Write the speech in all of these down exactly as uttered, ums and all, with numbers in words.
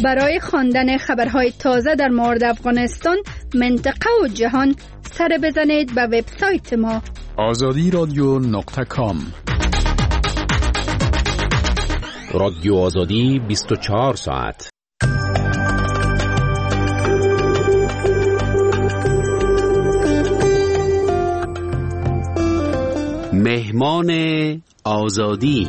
برای خواندن خبرهای تازه در مورد افغانستان، منطقه و جهان سر بزنید به وبسایت ما آزادی رادیو نقطه کام. رادیو آزادی بیست و چهار ساعت. مهمان آزادی.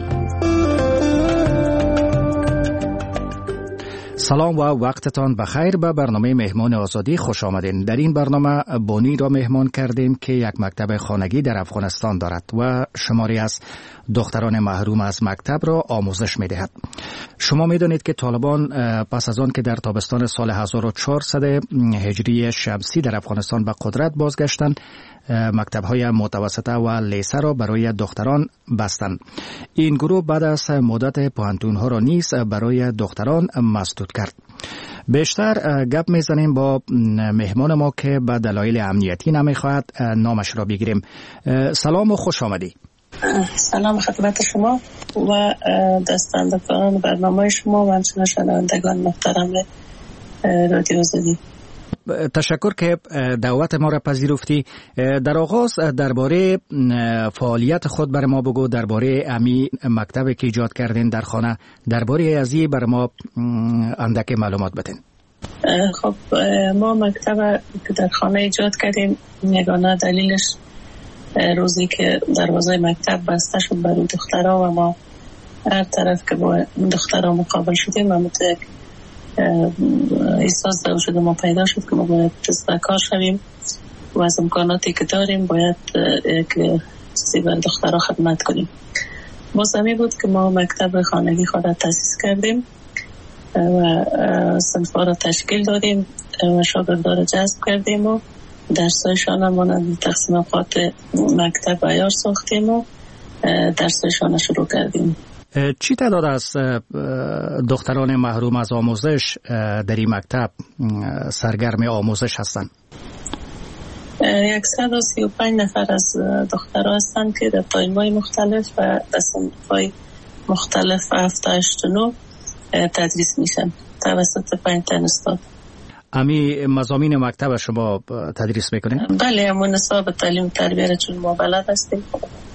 سلام و وقتتان بخیر. به برنامه مهمان آزادی خوش آمدین. در این برنامه بونی را مهمان کردیم که یک مکتب خانگی در افغانستان دارد و شماری از دختران محروم از مکتب را آموزش می دهد. شما می دانید که طالبان پس از آن که در تابستان سال هزار و چهارصد هجری شمسی در افغانستان به قدرت بازگشتند، مکتب‌های متوسطه و لیسه را برای دختران بستند. این گروه بعد از مدت پوهنتون‌ها را نیز برای دختران مسدود کرد. بیشتر گپ میزنیم با مهمان ما که به دلایل امنیتی نمیخواهد نامش را بگیریم. سلام و خوش آمدی. سلام خدمت شما و دستاندرکاران برنامه شما و همچنین شنوندگان محترم رادیو آزادی. تشکر که دعوت ما را پذیرفتی. در آغاز درباره فعالیت خود بر ما بگو، درباره امی مکتبی که ایجاد کردین در خانه، درباره ازی بر ما اندک معلومات بدین. خب ما مکتب که در خانه ایجاد کردیم، یگانه دلیلش روزی که دروازه مکتب بسته شد برای دخترها و ما هر طرف که با دخترها مقابل شدیم و متوجه احساس در وجود ما پیدا شد که ما باید دست به کار شویم و از امکاناتی که داریم باید یک چیزی بر دخترها خدمت کنیم. بازمی بود که ما مکتب خانگی خود را تأسیس کردیم و صنف‌ها را تشکیل دادیم و شاگردان را جذب کردیم و درسایشان هم مانند تقسیم اوقات مکتب عیار ساختیم و درسایشان شروع کردیم. چی تعداد از دختران محروم از آموزش در این مکتب سرگرم آموزش هستند؟ صد و سی و پنج نفر از دخترها هستند که در تایم‌های مختلف و در صنف‌های مختلف هفت تا هشت و نه تدریس میشن توسط پنج تا استاد. امی مضامین مکتب شما تدریس میکنین؟ بله، همون نصاب تعلیم تربیه را چون ما بلد هستیم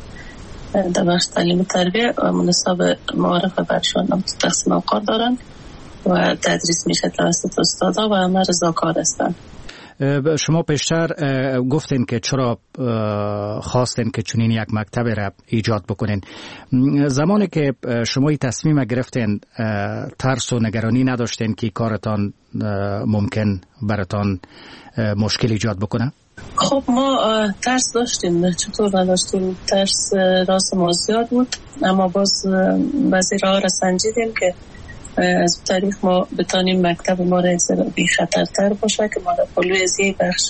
در بخش تعلیم تربیه و منصب معارفه برشان هم تقسیم اوقات دارن و تدریس میشه توسط استادا و همه رضاکار هستن. شما پیشتر گفتین که چرا خواستین که چنین یک مکتب را ایجاد بکنین. زمانی که شما این تصمیم گرفتین ترس و نگرانی نداشتین که کارتان ممکن براتان مشکل ایجاد بکنه؟ خب ما ترس داشتیم، چطور نداشتیم؟ ترس راست ما زیاد بود، اما باز بعضی راه را سنجیدیم که از طریق ما بتانیم مکتب ما را بی خطرتر باشه که ما را پلوی از یک بخش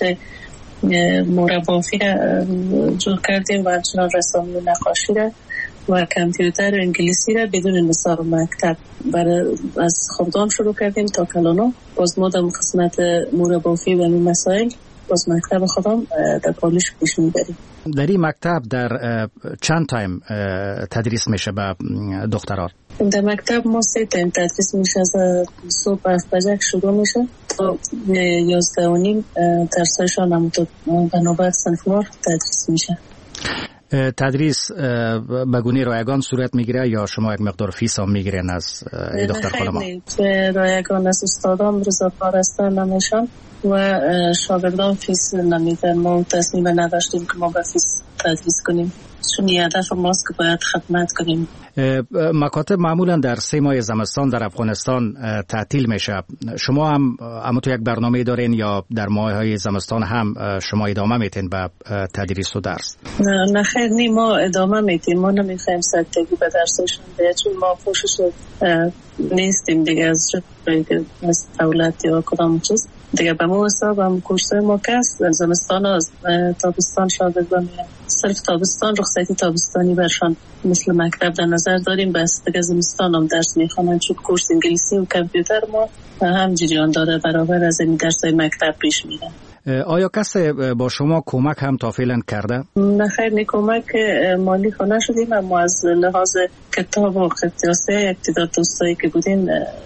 مربافی را جور کردیم و همچنان رسامی و نقاشی را و کامپیوتر و انگلیسی را بدون نصاب مکتب برای از خودم شروع کردیم تا کلانو. باز ما در قسمت مربافی و این مسائل باز مکتب خودم در پالیش پیش میبریم. در این مکتب در چند تایم تدریس میشه به دختران؟ در مکتب ما سه تایم تدریس میشه، از صبح هفت بجه شروع میشه تا یازده و نیم درسایشان هم تا به نوبت صنفوار تدریس میشه. تدریس به گونه رایگان صورت میگیره یا شما یک مقدار فیس هم میگیرین از دختر خانما؟ نه، رایگان از استادان رضاکار هستن نمیشن و شاگردان فیس نمیدن. ما تصمیم نداشتیم که ما به فیس تدریس کنیم، چون هدف ماست که باید خدمت کنیم. مکاتب معمولا در سه ماه زمستان در افغانستان تعطیل میشه. شما هم اما تو یک برنامه دارین یا در ماه‌های زمستان هم شما ادامه میتین به تدریس و درس؟ نه نه خیر نی، ما ادامه میتیم. ما نمیخوایم سرتگی به درسشون بیاد، چون ما پوشش نیستیم دیگه از جایی از دولت یا کدام چیز دیگه. به ما حساب هم کورسای ما کس زمستان و تابستان شاگردان میان. صرف تابستان رخصتی تابستانی برشان مثل مکتب در نظر داریم، بس دیگه زمستان هم درس میخوانن، چون کورس انگلیسی و کامپیوتر ما هم جریان داره برابر از این درسای مکتب پیش میره. آیا کسی با شما کمک هم تا فعلا کرده؟ نه خیر، نه کمک مالی خو نشدیم، اما از لحاظ کتاب و قیاسه یک تعداد دوستایی که بودین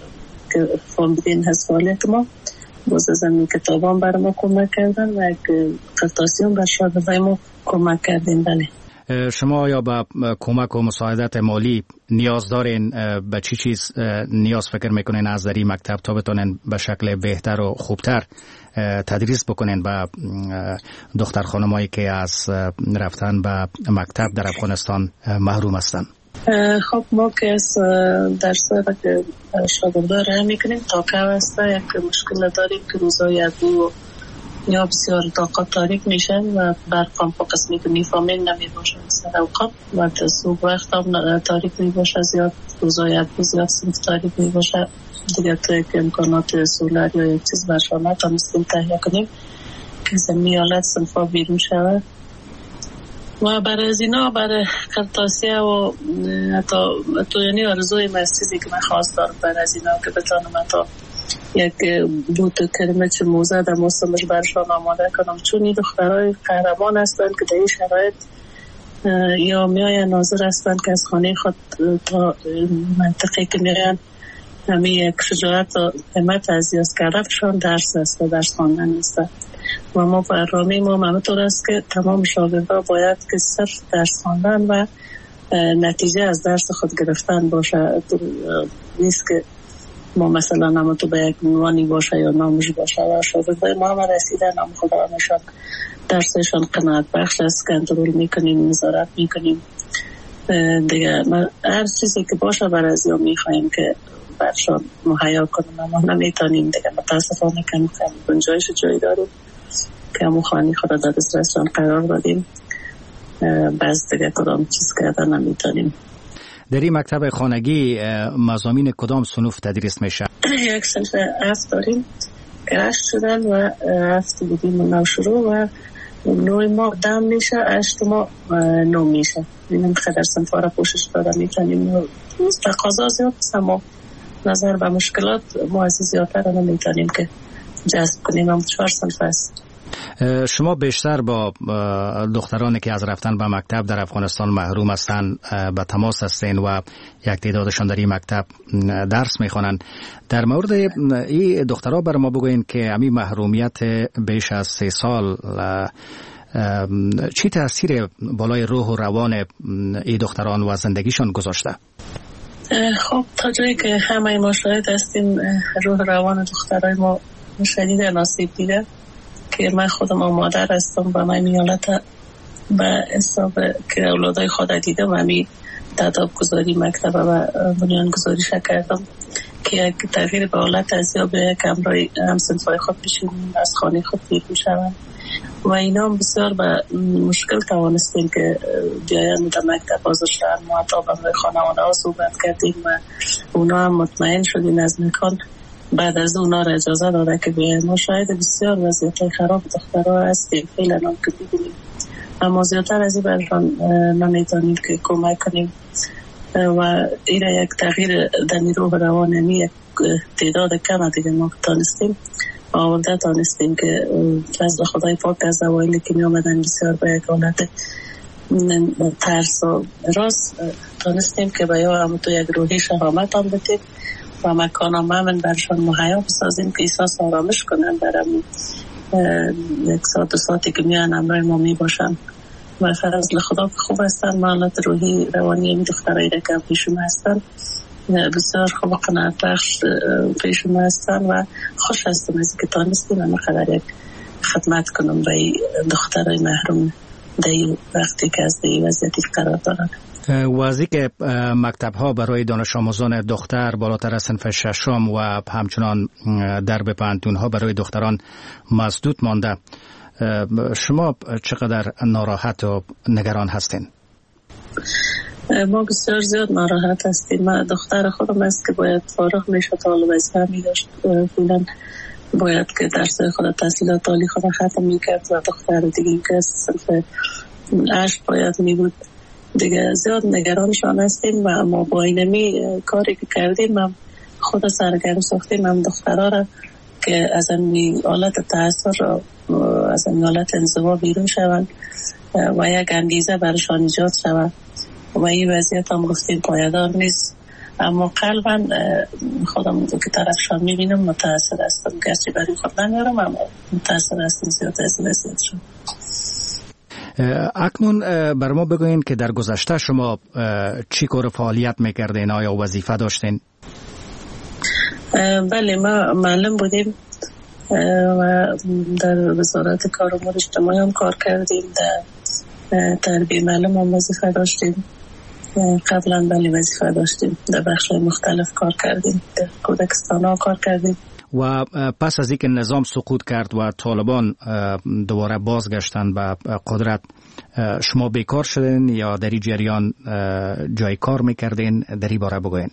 که فهمیدین هست فعالیت ما، باز از این کتابان برای ما کمک کردن و یک قرطاسی هم بر شاگردای ما کمک کردین. بله. شما یا به کمک و مساعدت مالی نیاز دارین؟ به چی چیز نیاز فکر میکنین از در این مکتب تا بتونین به شکل بهتر و خوبتر تدریس بکنین به دختر خانمایی که از رفتن به مکتب در افغانستان محروم هستن؟ خب ما که از درس را که شاگردان راه میکنیم تا که هسته یک مشکل داریم که روزای یدو یا بسیار طاقت تاریک میشن و برقام پا قسمی که میفهمین نمی باشن سر اوقات و صبح وقت هم تاریک می باشه، زیاد روزای یدو زیاد صنف تاریک می باشه دیگه. تو که امکانات سولر یا یک چیز برشانه تا مثلیم تهیه کنیم که زمین حالت صنف ها بیرون شود و برای از اینا برای قرطاسیه و حتی تو یعنی آرزوی مسیزی که من خواست دارم برای از اینا که بتانم حتی یک بود کلمه چه موزه در موسمش برشان آماده کنم، چون این دخترهای قهرمان هستن که در این شرایط یا میاین ناظر هستن که از خانه خود تا منطقه که میاین همین یک شجاعت و همت از یاز کردنشان درس است و درس خواندن است و ما برنامه ما همینطور است که تمام شاگردان باید که صرف درس خواندن و نتیجه از درس خود گرفتن باشه. نیست که ما مثلا نام تو به یک عنوانی باشه یا نامش باشه و شاگردای ما هم رسیدن نام خدا نشان درسشان قناعت بخش است، کنترل میکنیم، نظارت میکنیم دیگه. هر چیزی که باشه برای از یا میخواییم که برشان مهیا کنیم اما نمیتونیم دیگه. متاسفانه کم کم گنجایش جایی داریم که همون خانی خدا در دسترسشان قرار دادیم، بس دیگه کدام چیز کردن نمیتونیم. در این مکتب خانگی مضامین کدام صنوف تدریس میشه؟ یک صنف هفت داریم که هشت شدن و هفت بودیم نو شروع و نوی ما دم میشه، هشت ما نو میشه. این خدر صنف را پوشش داده میتونیم. تقاضا زیاد است اما نظر به مشکلات ما از زیادتر را نمیتونیم که جذب کنیم. هم چهار صنف است. شما بیشتر با دخترانی که از رفتن به مکتب در افغانستان محروم هستند به تماس هستین و یک تعدادشان در این مکتب درس میخوانند. در مورد این دخترها بر ما بگوین که همین محرومیت بیش از سه سال چی تاثیر بالای روح و روان این دختران و زندگیشان گذاشته؟ خب تا جایی که همه ما شاهد هستیم روح روان دخترای ما شدید ناصیب دیده که من خودم مادر هستم و من میالت به حساب که اولادای خود دیدم و می تداب گذاری مکتب و بنیان گذاری کردم که یک تغییر به حالت از یا به یک امرای همسنفای خود بشینیم از خانه خود بیرون شوند و اینا هم بسیار به مشکل توانستیم که بیاین در مکتب حاضر شدن. ما حتی به خانواده ها صحبت کردیم و اونا هم مطمئن شدیم از مکان بعد از اونا را اجازه داده که بیاین. ما شاید بسیار وضعیت خراب دخترها هستیم فعلا هم که ببینیم اما زیادتر از این برشان نمیتونیم که کمک کنیم و این یک تغییر در نیروی روانی یک تعداد کم دیگه ما تانستیم آورده تانستیم که فضل خدای پاک از اوایلی که می آمدن بسیار به یک حالت ترس و راست تانستیم که به یا هم تو یک روحی شهامت هم بتیم و مکان هم همین برشان مهیا بسازیم که احساس آرامش کنن برم یک ساعت دو ساعتی که میان امرای ما می باشن و فضل خدا که خوب هستن. معلومات روحی روانی این دخترایی را که پیشون هستن بسیار خوب و قناعت بخش پیشون هستن و خوش هستم از که تانستیم اما خبر یک خدمت کنم به دخترای محروم در وقتی که از در وضعیتی قرار دارن. واضحی که مکتب ها برای دانش آموزان دختر بالاتر از صنف ششم و همچنان درب پانتون ها برای دختران مسدود مانده. شما چقدر ناراحت و نگران هستین؟ ما بسیار زیاد ناراحت هستیم. من دختر خودم است که باید فارغ میشه تا حالا وظیفه می داشت فعلا باید که درس خود تحصیلات عالی خود ختم میکرد و دختر دیگه که صنف هشت باید می بود دیگه. زیاد نگرانشان هستیم و ما با اینمی کاری که کردیم هم خود سرگرم ساختیم هم دخترها را که از این حالت تأثیر را از این حالت انزوا بیرون شوند و یک انگیزه برشان ایجاد شود و این وضعیت هم گفتیم پایدار نیست اما قلبا خودم که طرفشان میبینم متاثر هستم، گرچه برای خود نمیارم اما متاثر هستم زیاد از وضعیت شد. اکنون بر ما بگوین که در گذشته شما چی کار فعالیت میکردین؟ آیا وظیفه داشتین؟ بله، ما معلم بودیم و در وزارت کار امور اجتماعی هم کار کردیم، در تربیه معلم هم وظیفه داشتیم، قبلا بله وظیفه داشتیم، در بخش‌های مختلف کار کردیم، در کودکستان ها کار کردیم. و پس از اینکه نظام سقوط کرد و طالبان دوباره بازگشتن به قدرت، شما بیکار شدین یا در این جریان جای کار میکردین؟ در این باره بگوین.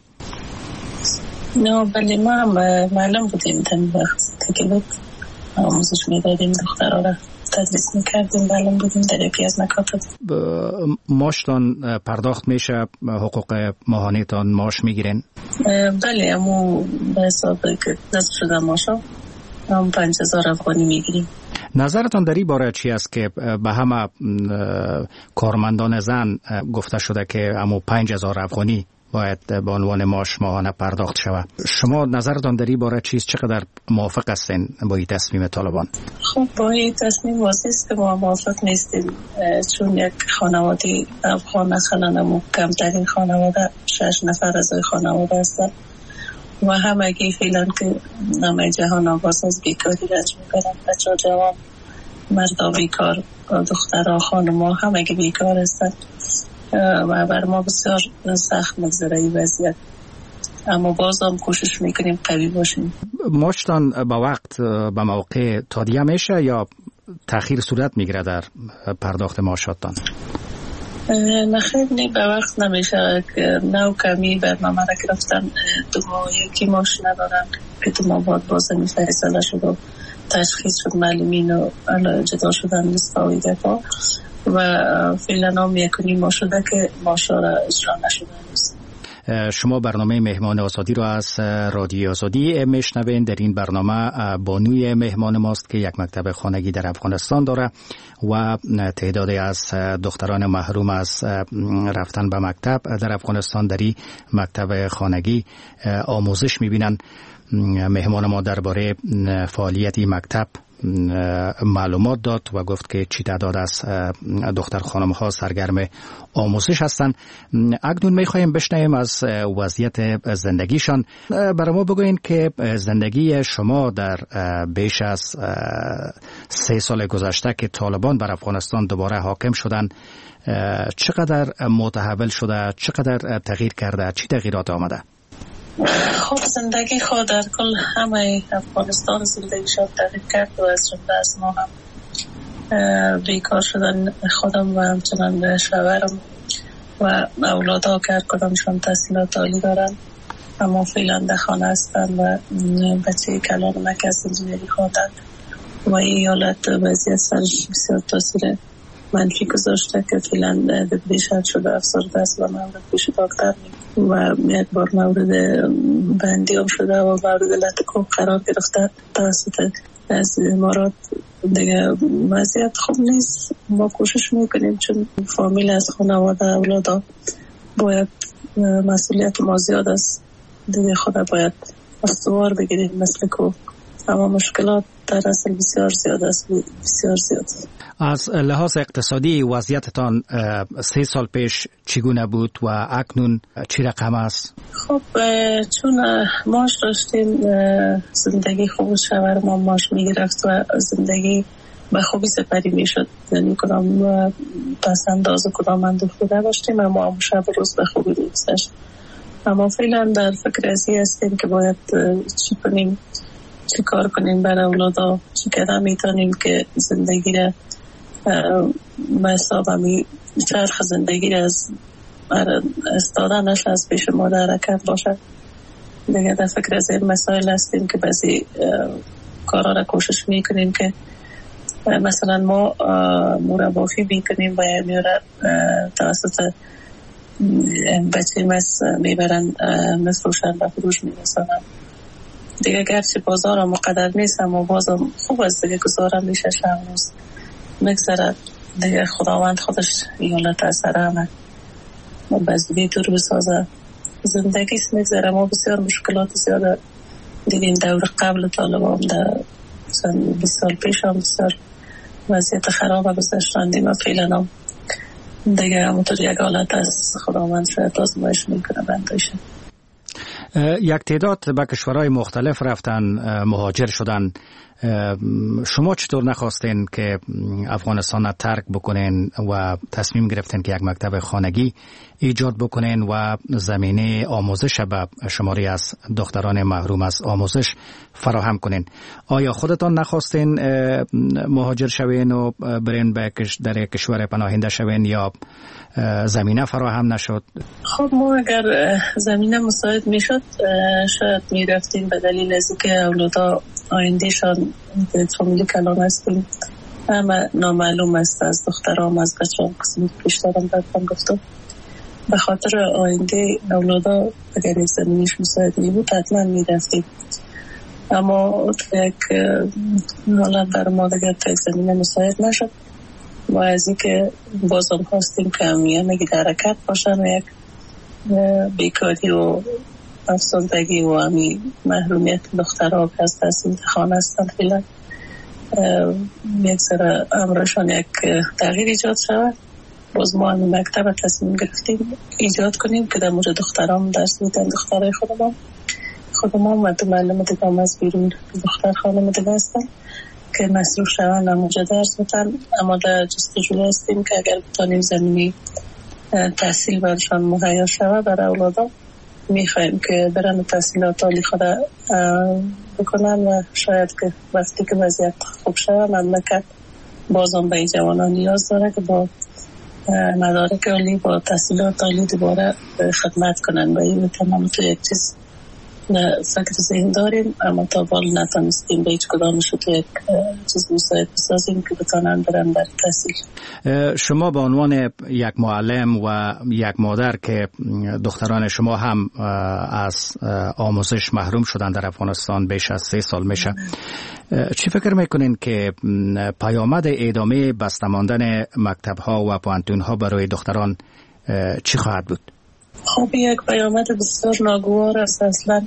نه بله، ما هم معلم بودیم، در وقت که آموزش میدادیم، دخترها را تدریس میکردیم، معلم بودیم در یکی از مکاتب. ماشتان پرداخت میشه؟ حقوق ماهانه‌تان معاش میگیرین؟ بله، اما به حساب که دست شده ماشا هم پنج هزار افغانی میگیریم. نظرتان در این باره چی است که به همه کارمندان زن گفته شده که اما پنج هزار افغانی باید به عنوان معاش ماهانه پرداخت شود؟ شما نظرتان در این باره چیست؟ چقدر موافق هستین با این تصمیم طالبان؟ خب با این تصمیم واضح است که ما موافق نیستیم، چون یک خانواده افغان مثلا کمترین خانواده شش نفر از خانواده هستند و همگی فعلا که نام جهان آواز از بیکاری رنج میکنند، بچه ها جوان، مردا بیکار، دخترها خانم‌ها همگی بیکار هستند و بر ما بسیار سخت میگذره این وضعیت، اما باز هم کوشش میکنیم قوی باشیم. ماشتان با وقت به موقع تادیه میشه یا تأخیر صورت میگیره در پرداخت معاشاتتان؟ نخیر نه، به وقت نمیشه، نو کمی برنامه را گرفتن، دو ماه یکی معاش ندارن که دو ماه بعد باز فیصله شد و تشخیص شد معلمین و جدا شدن لستاوی دفاع و فعلا هم یکنی ما شده که معاشا را اجرا نشده نیست. شما برنامه مهمان آزادی را از رادیو آزادی میشنوین. در این برنامه بانوی مهمان ماست که یک مکتب خانگی در افغانستان داره و تعدادی از دختران محروم از رفتن به مکتب در افغانستان در این مکتب خانگی آموزش میبینن. مهمان ما درباره فعالیت این مکتب معلومات داد و گفت که چی تعداد از دختر خانم ها سرگرم آموزش هستند. اکنون میخوایم بشنویم از وضعیت زندگیشان. برای ما بگوین که زندگی شما در بیش از سه سال گذشته که طالبان بر افغانستان دوباره حاکم شدن چقدر متحول شده، چقدر تغییر کرده، چی تغییرات آمده؟ خب زندگی خود در کل همه افغانستان زندگی شد تغییر کرد و از جمله از ما هم بیکار شدن خودم و همچنان شوهرم و اولادها که هر کدامشان تحصیلات عالی دارن اما فعلا در خانه هستن و بچه کلانمک از انجینری خوندن و این حالت وضعیت سرش بسیار تاثیر منفی گذاشته که فعلا دپریشن شده، افسرده است و مورد پیش دکتر و یک بار مورد بندی هم شده و مورد لطکو قرار گرفته توسط از امارات. دیگه وضعیت خوب نیست. ما کوشش میکنیم چون فامیل از خانواده اولادا باید مسئولیت ما زیاد است، دیگه خدا باید استوار بگیریم مثل کو، اما مشکلات در اصل بسیار زیاد است، بسیار زیاد. از لحاظ اقتصادی وضعیتتان سه سال پیش چگونه بود و اکنون چی رقم است؟ خب چون معاش داشتیم زندگی خوب شوهر ما معاش میگرفت و زندگی به خوبی سپری میشد، یعنی کدام پس انداز کدام اندوخته داشتیم اما هم شب روز به خوبی میگذشت. اما فعلا در فکر ازی هستیم که باید چی کنیم، چی کار کنیم برای اولادا، چی کردن میتونیم که زندگی را به حساب همی چرخ زندگی را از استادنش از پیش ما در حرکت باشد. دیگه در فکر از این مسائل هستیم که بعضی کارا را کوشش میکنیم که مثلا ما مربافی میکنیم و میاره توسط بچه مس میبرن مفروشن و فروش میرسانن. دیگه گرچه بازار هم مقدر نیست اما بازم خوب است دیگه گذارم میشه شم روز مگذرد. دیگه خداوند خودش ایالت از سر همه بزدی دور بسازه زندگی میگذره. ما بسیار مشکلات زیاده دیدیم دور قبل طالبان، در بیست سال پیش هم بسیار وضعیت خراب گذاشتندیم و فعلا هم دیگه همونطور یک حالت از خداوند شاید آزمایش میکنه بندایشه. یک تعداد به کشورهای مختلف رفتن، مهاجر شدن. شما چطور نخواستین که افغانستان را ترک بکنین و تصمیم گرفتین که یک مکتب خانگی ایجاد بکنین و زمینه آموزش به شماری از دختران محروم از آموزش فراهم کنین؟ آیا خودتان نخواستین مهاجر شوین و برین به در کشور پناهنده شوین یا زمینه فراهم نشد؟ خب ما اگر زمینه مساعد میشد شاید میرفتیم، به دلیل از که اولادا آیندهشان فامیلی کلان هستیم، همه نامعلوم است از دخترام از بچه هم قسمی پیش دارم برکن گفتم. به خاطر آینده اولادا اگر یک زمینیش مساعد می بود حتما می رفتیم، اما یک حالت بر ما دیگر تا یک زمینه مساعد نشد و از این که بازم خواستیم که همه در حرکت باشن و یک بیکاری و افسردگی و همی محرومیت دخترها که از تحصیل خانه هستن فیلن یک سر امرشان یک تغییر ایجاد شود. باز ما همی مکتب تصمیم گرفتیم ایجاد کنیم که در مورد دختران درس میدن، دخترهای خودمان خودمان و دو معلم دیگه هم از بیرون دختر خانم دیگه هستن که مصروف شوند همونجا درس میدن. اما در جستجو هستیم که اگر بتانیم زمینی تحصیل برشان مهیا شود برای اولادا، میخوایم که برن تحصیلات عالی خود بکنن و شاید که وقتی که وضعیت خوب شود مملکت بازم به این جوانان نیاز داره که با مدارک عالی با تحصیلات عالی دوباره خدمت کنن و این تمام تو یک چیز فکر ذهن داریم، اما تا بال نتانستیم به هیچ کدامش تو یک چیز مساعد بسازیم که بتانن برن در تحصیل. شما به عنوان یک معلم و یک مادر که دختران شما هم از آموزش محروم شدن در افغانستان بیش از سه سال میشه، چی فکر میکنین که پیامد ادامه بسته ماندن مکتب ها و پوانتون ها برای دختران چی خواهد بود؟ خب یک پیامد بسیار ناگوار است، اصلا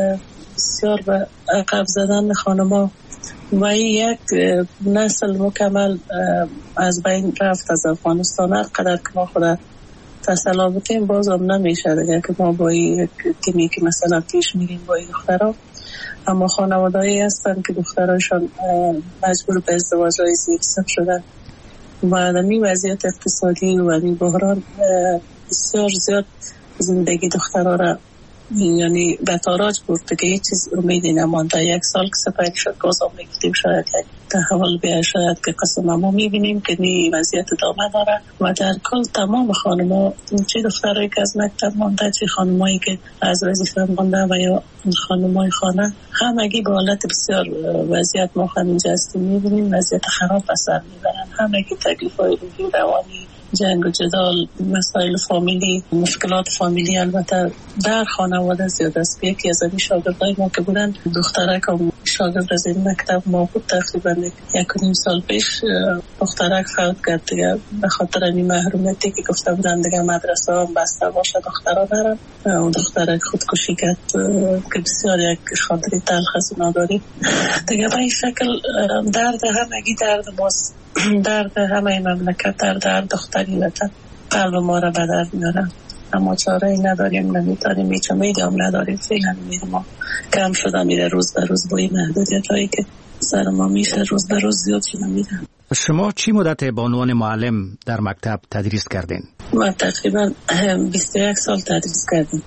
بسیار به عقب زدن خانما و این یک نسل مکمل از بین رفت از افغانستان. هر قدر که ما خود تسلا بتیم بازم نمیشه دیگه که ما با این تیمی که مثلا پیش میریم با این دخترها، اما خانوادهایی هستن که دخترایشان مجبور به ازدواج‌های زیرسق شدن و آدمی وضعیت اقتصادی و این بحران بسیار زیاد زندگی دخترها را یعنی به تاراج برده که هیچ چیز امیدی نمانده. یک سال که سپری شد بازم میگفتیم شاید یک تحول بیاید، شاید که قسم ما میبینیم که نی وضعیت ادامه داره و در کل تمام خانما، چه دخترایی که از مکتب مانده چه خانمایی که از وظیفه مانده و یا خانمای خانه، همگی به حالت بسیار وضعیت ما همینجا هستیم میبینیم وضعیت خراب به سر میبرن. همگی تکلیف‌های روحی روانی، جنگ و جدال، مسائل فامیلی، مشکلات فامیلی البته در خانواده زیاد است. یکی از این شاگردای ما که بودن دخترک هم شاگرد از این مکتب ما بود، تقریبا یک و نیم سال پیش دخترک فوت کرد دیگه به خاطر این محرومیتی که گفته بودن دیگه مدرسه هم بسته باشه دخترها نرن و دخترک خودکشی کرد که بسیار یک خاطری تلخ است نداری دیگه. به این شکل درد همگی درد ماست، درد همه مملکت، درد هر دختری وطن قلب ما را به درد میاره، اما چاره ای نداریم، نمیتونیم، هیچ امیدی هم نداریم. فعلا امید ما کم شده میره روز به روز با این محدودیت هایی که سر ما میشه روز به روز زیاد شده میره. شما چی مدت به عنوان معلم در مکتب تدریس کردین؟ من تقریبا بیست و یک سال تدریس کردم.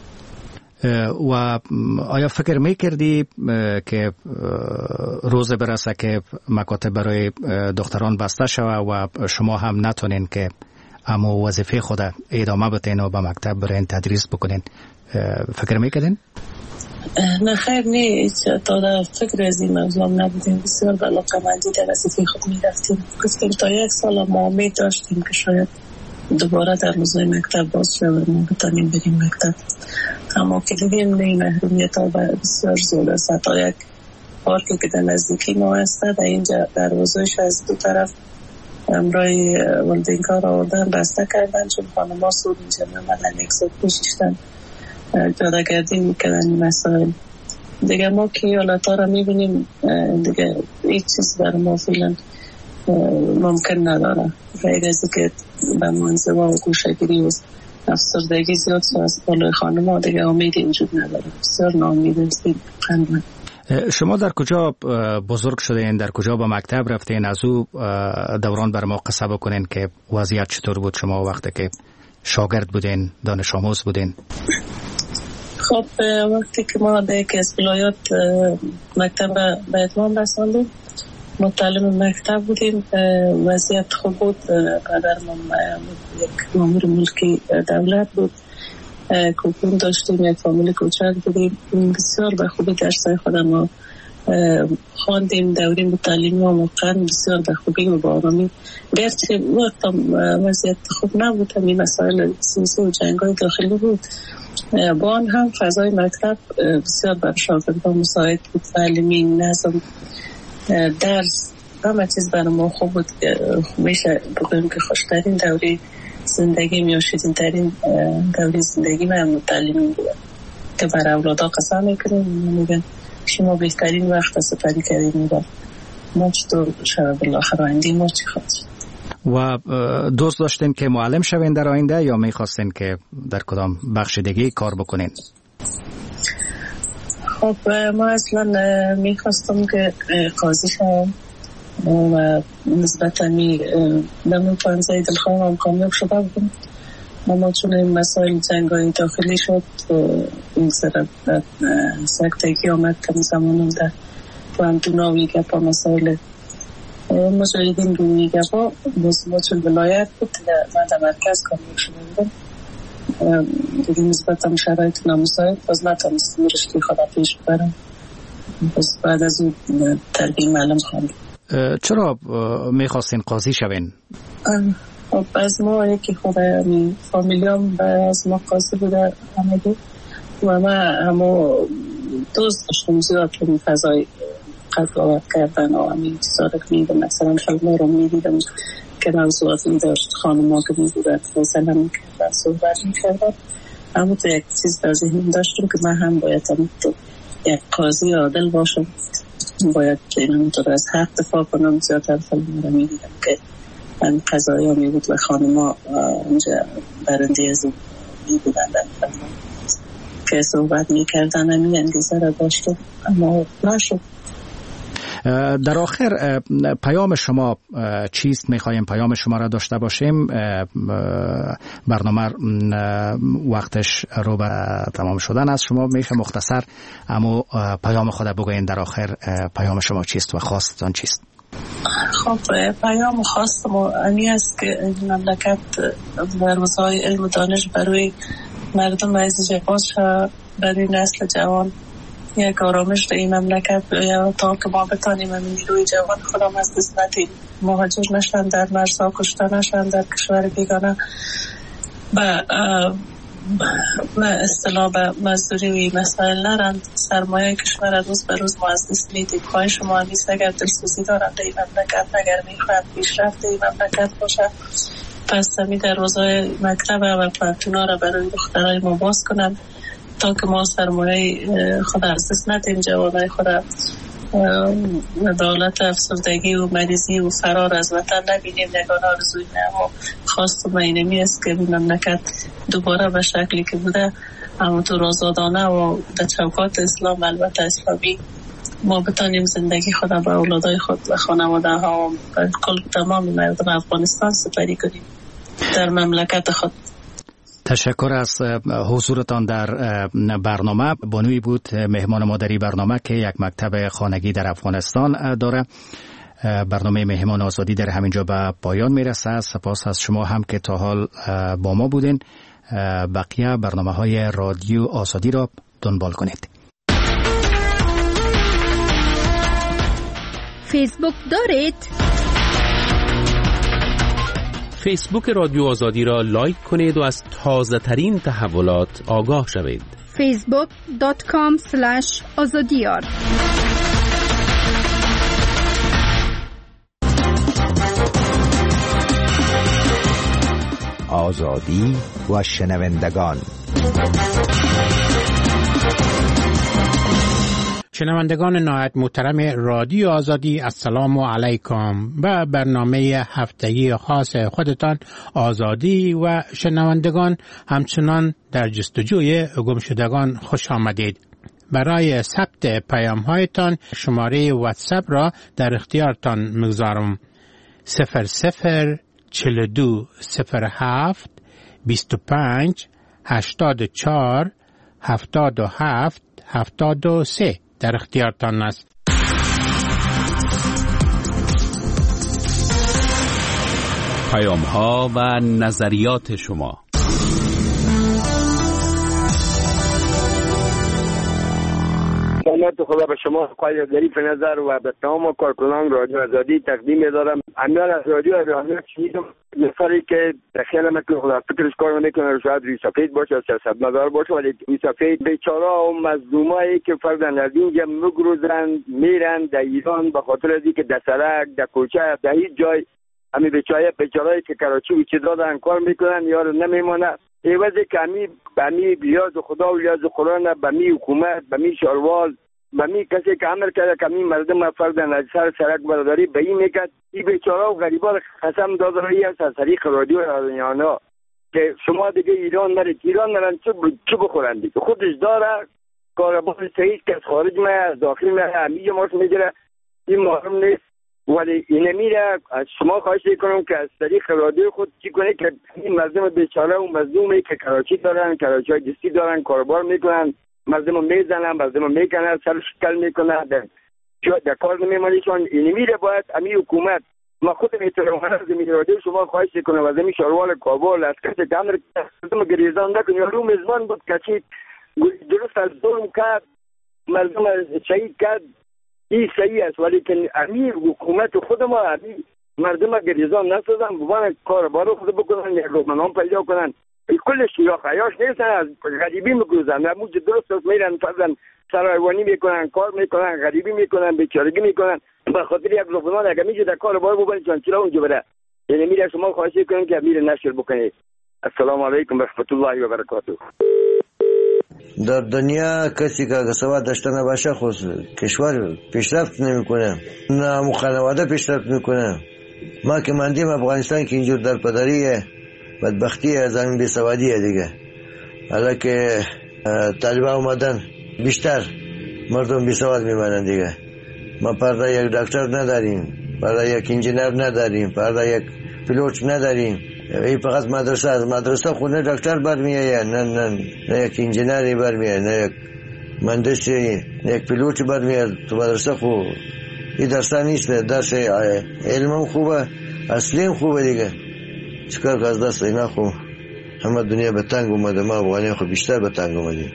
و آیا فکر میکردی که روز برسه که مکاتب برای دختران بسته شوه و شما هم نتونین که اما وظیفه خود ادامه بدین و به مکتب برین تدریس بکنین، فکر میکردین؟ نه خیر نه، تا در فکر از این موضوع نبودیم. بسیار به علاقه‌مندی در وظیفه خود میرفتیم. گفتیم تا یک سال ما امید داشتیم که شاید دوباره در روزهای مکتب باز شود ما بتانیم بریم مکتب، اما که دیدیم نه محرومیت ها بسیار زیاد است. تا یک پارکی که در نزدیکی ما هست در اینجا دروازه‌اش از دو طرف امرای ولدینکار آوردن بسته کردن چون خانما سود اینجا نمدن یک سال پیششتن جادهگردی میکردن مسائل دیگه. ما که ایالتا را میبینیم دیگه هیچ چیز برای ما فعلا ممکن نداره غیر از که به منزوا و گوشه‌گیری و افسردگی زیاد از بالای خانم ها دیگه امیدی وجود نداره. بسیار ناامیدیم. شما در کجا بزرگ شدین؟ در کجا با مکتب رفتین؟ از او دوران بر ما قصه بکنین که وضعیت چطور بود شما وقتی که شاگرد بودین، دانش آموز بودین؟ خب وقتی که ما در یکی از ولایات مکتب به اتمام رساندیم، متعلم مکتب بودیم، وضعیت خوب بود. پدرم یک مامور ملکی دولت بود، کوپون داشتیم، یک فامیل کوچک بودیم. بسیار به خوبی درسای خودم ما خواندیم. دوری متعلمی و موقعا بسیار به خوبی و با آرامی، گرچه وقتا وضعیت خوب نبود، همین مسائل سیاسی و جنگ‌های داخلی بود، با آن هم فضای مکتب بسیار بر شاگردان مساعد بود. تعلیمی، نظم، درس، همه چیز برای ما خوب بود. میشه بگویم که خوشترین دوری زندگی می و شیرین‌ترین دوری زندگی من متعلمی بود که برای اولادا قسم میکنیم، میگن شما بهترین وقت سپری کردیم و ما چطور شب بالاخره آینده ما چی خواست. و دوست داشتین که معلم شوین در آینده یا میخواستین که در کدام بخش دیگه کار بکنین؟ خب ما اصلا میخواستم که قاضی شوم و نسبتا می دمون پانزه دلخواهم کامیاب شده بودم، اما چون این مسائل جنگای داخلی شد این سر سکتگی آمد که زمانم در تو هم دوناوی گپا مسائل مجاهدین دونی گپا ما چون ولایت بود من در مرکز کامیاب شده بودم دیگه نسبتا شرایط نامساعد باز نتونستم رشته خودم پیش ببرم. بس بعد از اون تربیه معلم خواندم. چرا میخواستین قاضی شوین؟ خب از ما یکی خود فامیلیام از ما قاضی بوده همه دو و ما همه دوست داشتم زیاد که این فضای قضاوت کردن و همین چیزا رو میدم. مثلا فیلم رو میدیدم که موضوعاتی داشت، خانم ها که میبودن مثلا میکردن صحبت میکردن، اما تو یک چیز در ذهنم داشتم که من هم باید هم تو یک قاضی عادل باشم، باید اینطور از حق دفاع کنم. زیادتر فیلم رو میدیدم که من قضایی ها میبود و خانم ها اونجا برنده از میبودن در فیلم که صحبت میکردن، همین انگیزه رو داشتم اما نشد. در آخر پیام شما چیست؟ میخوایم پیام شما را داشته باشیم. برنامه وقتش رو به تمام شدن است. شما میشه مختصر اما پیام خود بگوین در آخر پیام شما چیست و خواستتان چیست؟ خب پیام خواستم اینی است که این مملکت در وسایل علم و دانش برای مردم عزیز باز شد، برای نسل جوان یک آرامش در این مملکت یا تا که ما بتانیم همین نیروی جوان خودم از دست ندیم، مهاجر نشن، در مرزها کشته نشن، در کشور بیگانه به اصطلاح به مزدوری و مسائل نرند. سرمایه کشور روز به روز ما از دست میدیم. خواهی شما همیست اگر دلسوزی دارند در این مملکت، اگر میخواهد پیشرفت در این مملکت باشه، پس همی در روزهای مکتب و پرتونا را برای دخترای ما باز کنند تا که ما سرمایه خود از دست ندیم، جوانای خود دولت افسردگی و مریضی و فرار از وطن نبینیم. نگاه آرزوی ما خواست و اینمی است که این مملکت دوباره به شکلی که بوده همونطور آزادانه و در چوکات اسلام البته اسلامی ما بتانیم زندگی خود به اولادای خود و خانواده ها و کل تمام مردم افغانستان سپری کنیم در مملکت خود. تشکر از حضورتان در برنامه. بانوی بود مهمان ما در این برنامه که یک مکتب خانگی در افغانستان داره. برنامه مهمان آزادی در همینجا به پایان میرسه. سپاس از شما هم که تا حال با ما بودین. بقیه برنامه های رادیو آزادی را دنبال کنید. فیسبوک دارید؟ فیسبوک رادیو آزادی را لایک کنید و از تازه ترین تحولات آگاه شوید. فیسبوک دات کام اسلش آزادیار. آزادی و شنوندگان. شنوندگان نهایت محترم رادیو آزادی، السلام علیکم. و برنامه هفتگی خاص خودتان آزادی و شنوندگان همچنان در جستجوی گمشدگان خوش آمدید. برای ثبت پیام هایتان شماره واتساپ را در اختیارتان میگذارم: صفر صفر چهل و دو صفر هفت بیست و پنج هشتاد و چهار هفتاد و هفت هفتاد و سه در اختیارتان است. پیام ها و نظریات شما. سلامت خدا به شما خواهی ظریف نظر و به تمام کارکنان رادیو آزادی تقدیم می‌دارم. امیال از رادیو آزادی شنیدم نفری که خیلی مثل خدا فکرش کار میکنه، شاید روی سفید باشه، سیاستمدار باشه، ولی روی سفید بیچاره و مظلومایی که فردن از اینجا مگروزن میرن در ایران به خاطر از اینکه در سرک، در کوچه، در هیچ جای همین بیچاره بیچارهایی که کراچی و چی دادن کار میکنن یار نمیمونه. ایوازی که همی بمی بیاز خدا و لیاز قرآن بمی حکومت بمی شاروال بمی کسی که عمل کرده که همی مردم فردن از سر سرک برداری به این میکرد. این بیچاره و غریبان قسم داده رایی هست از طریق رادیو آزادیانا که شما دیگه ایران نرید، ایران نرن چه بخورن دیگه. خودش داره کاربار سعید که از خارج می از داخل می همیجه ماش میگیره، این محرم نیست. ولی اینه میره از شما خواهش کنم که از طریق رادیو خود چی کنه که این مردم بیچاره و مظلومی که کراچی دارن، کراچی های دستی دارن، کاربار میکنن، مردم میزنن، مردم میکنن، سر شکل میکنن، در, در کار نمیمانی. چون اینه میره باید امی حکومت ما خود میترم از این رادیو شما خواهش کنم از امی شاروال کابل از کسی که امر مردم گریزان نکن. یا رو مزمان بود کچی درست از ظلم کرد، مردم شهید کرد، این صحیح است. ولی که امیر حکومت خود ما امیر مردم گریزان نسازن، بوان کار بارو خود بکنن، یک رومنان پیدا کنن. کلش یا خیاش نیستن، از غریبی میگوزن، نموز درست است میرن فردن سرایوانی میکنن، کار میکنن، غریبی میکنن، بیچارگی میکنن. به خاطر یک رومنان اگه میشه در کار بارو ببنید چون چرا اونجا بره. یعنی میره شما خواهش کنم که امیر نشر بکنید. السلام علیکم و رحمت الله و برکاته. در دنیا کسی که سواد داشته نباشه خود کشور پیشرفت نمیکنه، نه مو خانواده پیشرفت میکنه. ما که مندیم افغانستان که اینجور در پدریه بدبختی از همین بیسوادیه دیگه. حالا که طالبان اومدن بیشتر مردم بیسواد میمانن دیگه. ما پرده یک دکتر نداریم، پرده یک انجینر نداریم، پرده یک پیلوت نداریم. این فقط مدرسه از مدرسه خونه دکتر برمیآید، نه نه نه یک انجینری برمیآید، نه یک مهندسی، نه یک پیلوت برمیآید. تو مدرسه خو این درس نیست، درس علم خوبه، اصلی خوبه دیگه. چیکار که از دست اینا خو همه دنیا به تنگ اومده، ما افغانی خو بیشتر به تنگ اومدیم.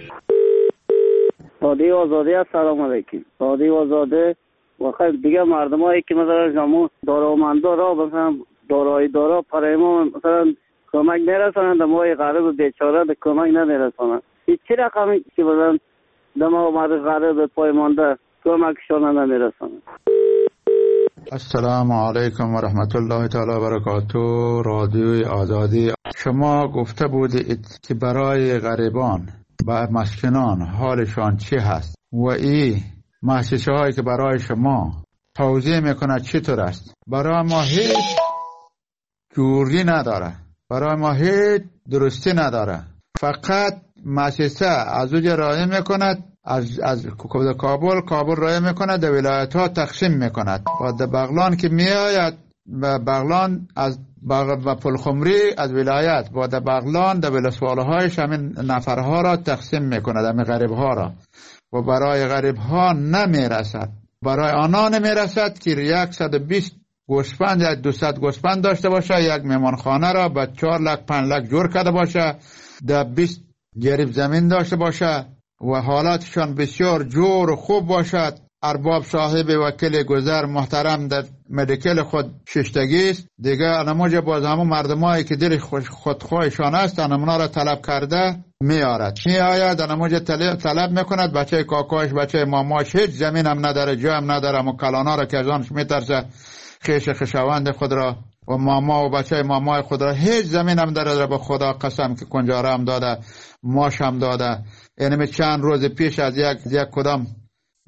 رادیو آزادی السلام علیکم. رادیو آزادی واقعا دیگه مردمایی که مثلا جامو دارامندا را مثلا دارایی دارا پرایما مثلا کمک نرسانند، ما غریب بیچاره به کمک نمیرسانند. هیچ چی رقمی که بزن دما مرد غریب پای مانده کمکشان نمیرسانند. السلام علیکم و رحمت الله تعالی و برکاته. رادیوی آزادی، شما گفته بودید که برای غریبان و مسکنان حالشان چی هست و این محسسه هایی که برای شما توضیح میکنه چطور است. برای ما هیچ جوری نداره، برای ما هیچ درستی نداره. فقط مؤسسه از اوج رای میکند، از از کابل کابل رای میکند، در ولایت ها تقسیم میکند. و در بغلان که میآید بغلان از بغل و پلخمری از ولایت و در بغلان در ولسواله هایش همین نفرها را تقسیم میکند، همین غریب ها را. و برای غریب ها نمیرسد، برای آنها نمیرسد که صد و بیست گوسفند یا دویست گوسفند داشته باشه، یک مهمانخانه را با چهار لک پنج لک جور کرده باشه، در بیست گریب زمین داشته باشه و حالاتشان بسیار جور و خوب باشد. ارباب صاحب وکیل گذر محترم در مدیکل خود ششتگی است دیگه. انموجه باز همون مردمایی که دل خودخواهشان است انمونا را طلب کرده میارد، میآید انموجه طلب میکند. بچه کاکاش بچه ماماش هیچ زمین هم نداره، جا هم نداره، مکلانا را که از آنش میترسه خیش خشاوند خود را و ماما و بچه مامای خود را هیچ زمین هم داره. به خدا قسم که کنجاره هم داده، ماش هم داده. اینمی چند روز پیش از یک یک کدام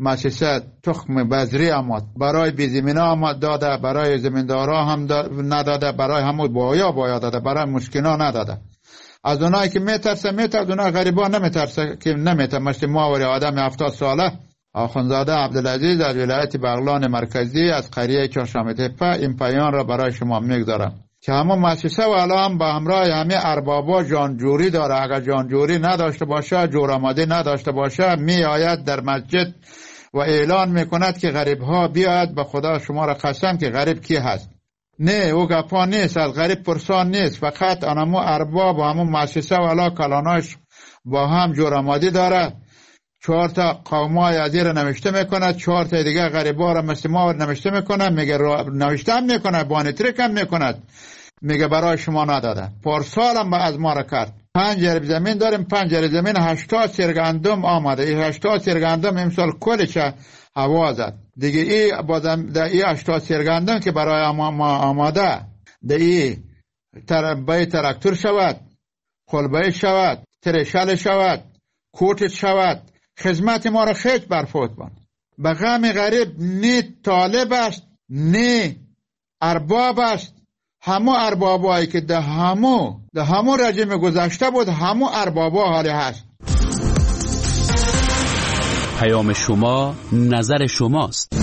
مؤسسه تخم بذری آمد، برای بیزمینه آمد داده، برای زمیندارا هم نداده، برای همون بایا بایا داده، برای مسکینا نداده. از اونایی که میترسه میترسه، اونای غریبان نمیترسه که نمیترسه. مثل ما ولی آدم هفتاد ساله آخوندزاده عبدالعزیز از ولایت بغلان مرکزی از قریه چهارشنبه تپه این پیام را برای شما میگذارم که همون مؤسسه والا هم با همراه همه اربابا جانجوری داره. اگر جانجوری نداشته باشه، جورآمدی نداشته باشه، می آید در مسجد و اعلان میکند که غریب ها بیاید. به خدا شما را قسم که غریب کی هست؟ نه، او گپا نیست، از غریب پرسان نیست. فقط آنمو ارباب و همون مؤسسه والا کلاناش با هم جورآمدی داره. چهار تا قومای از این را نوشته میکنه، چهار تا دیگه غریبا را مثل ما نوشته میکنه. میگه نوشته هم میکنه، بانتریک هم میکنه، میگه برای شما نداده. پارسال هم از ما را کرد. پنج جریب زمین داریم، پنج جریب زمین هشتاد سرگندم آمده. این هشتاد سرگندم امسال کلش هوا زد دیگه. ای بازم در این هشتاد سرگندم که برای ما آماده، در این تربای تراکتور شود، خلبه شود، ترشل شود، کوت شود، خدمت ما را خیلی برفوت بان. به غم غریب نه طالب است نه ارباب است. همو اربابایی که ده همو ده همو رژیم گذشته بود، همو اربابا حالی هست. پیام شما نظر شماست.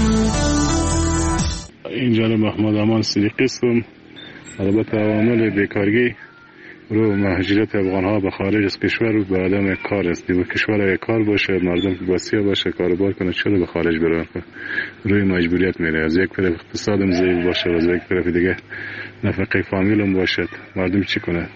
اینجا محمد امان صدیقی هستم. البته عوامل بیکارگی رو مهاجرت افغان ها به خارج از کشور و به عدم کار است. و کشور کار باشه، مردم بسیار باشه، کاروبار کنه، چرا به خارج بره؟ روی مجبوریت میره. از یک طرف اقتصادم ضعیف باشه، از یک طرف دیگه نفقه فامیلم باشد، مردم چی کنه؟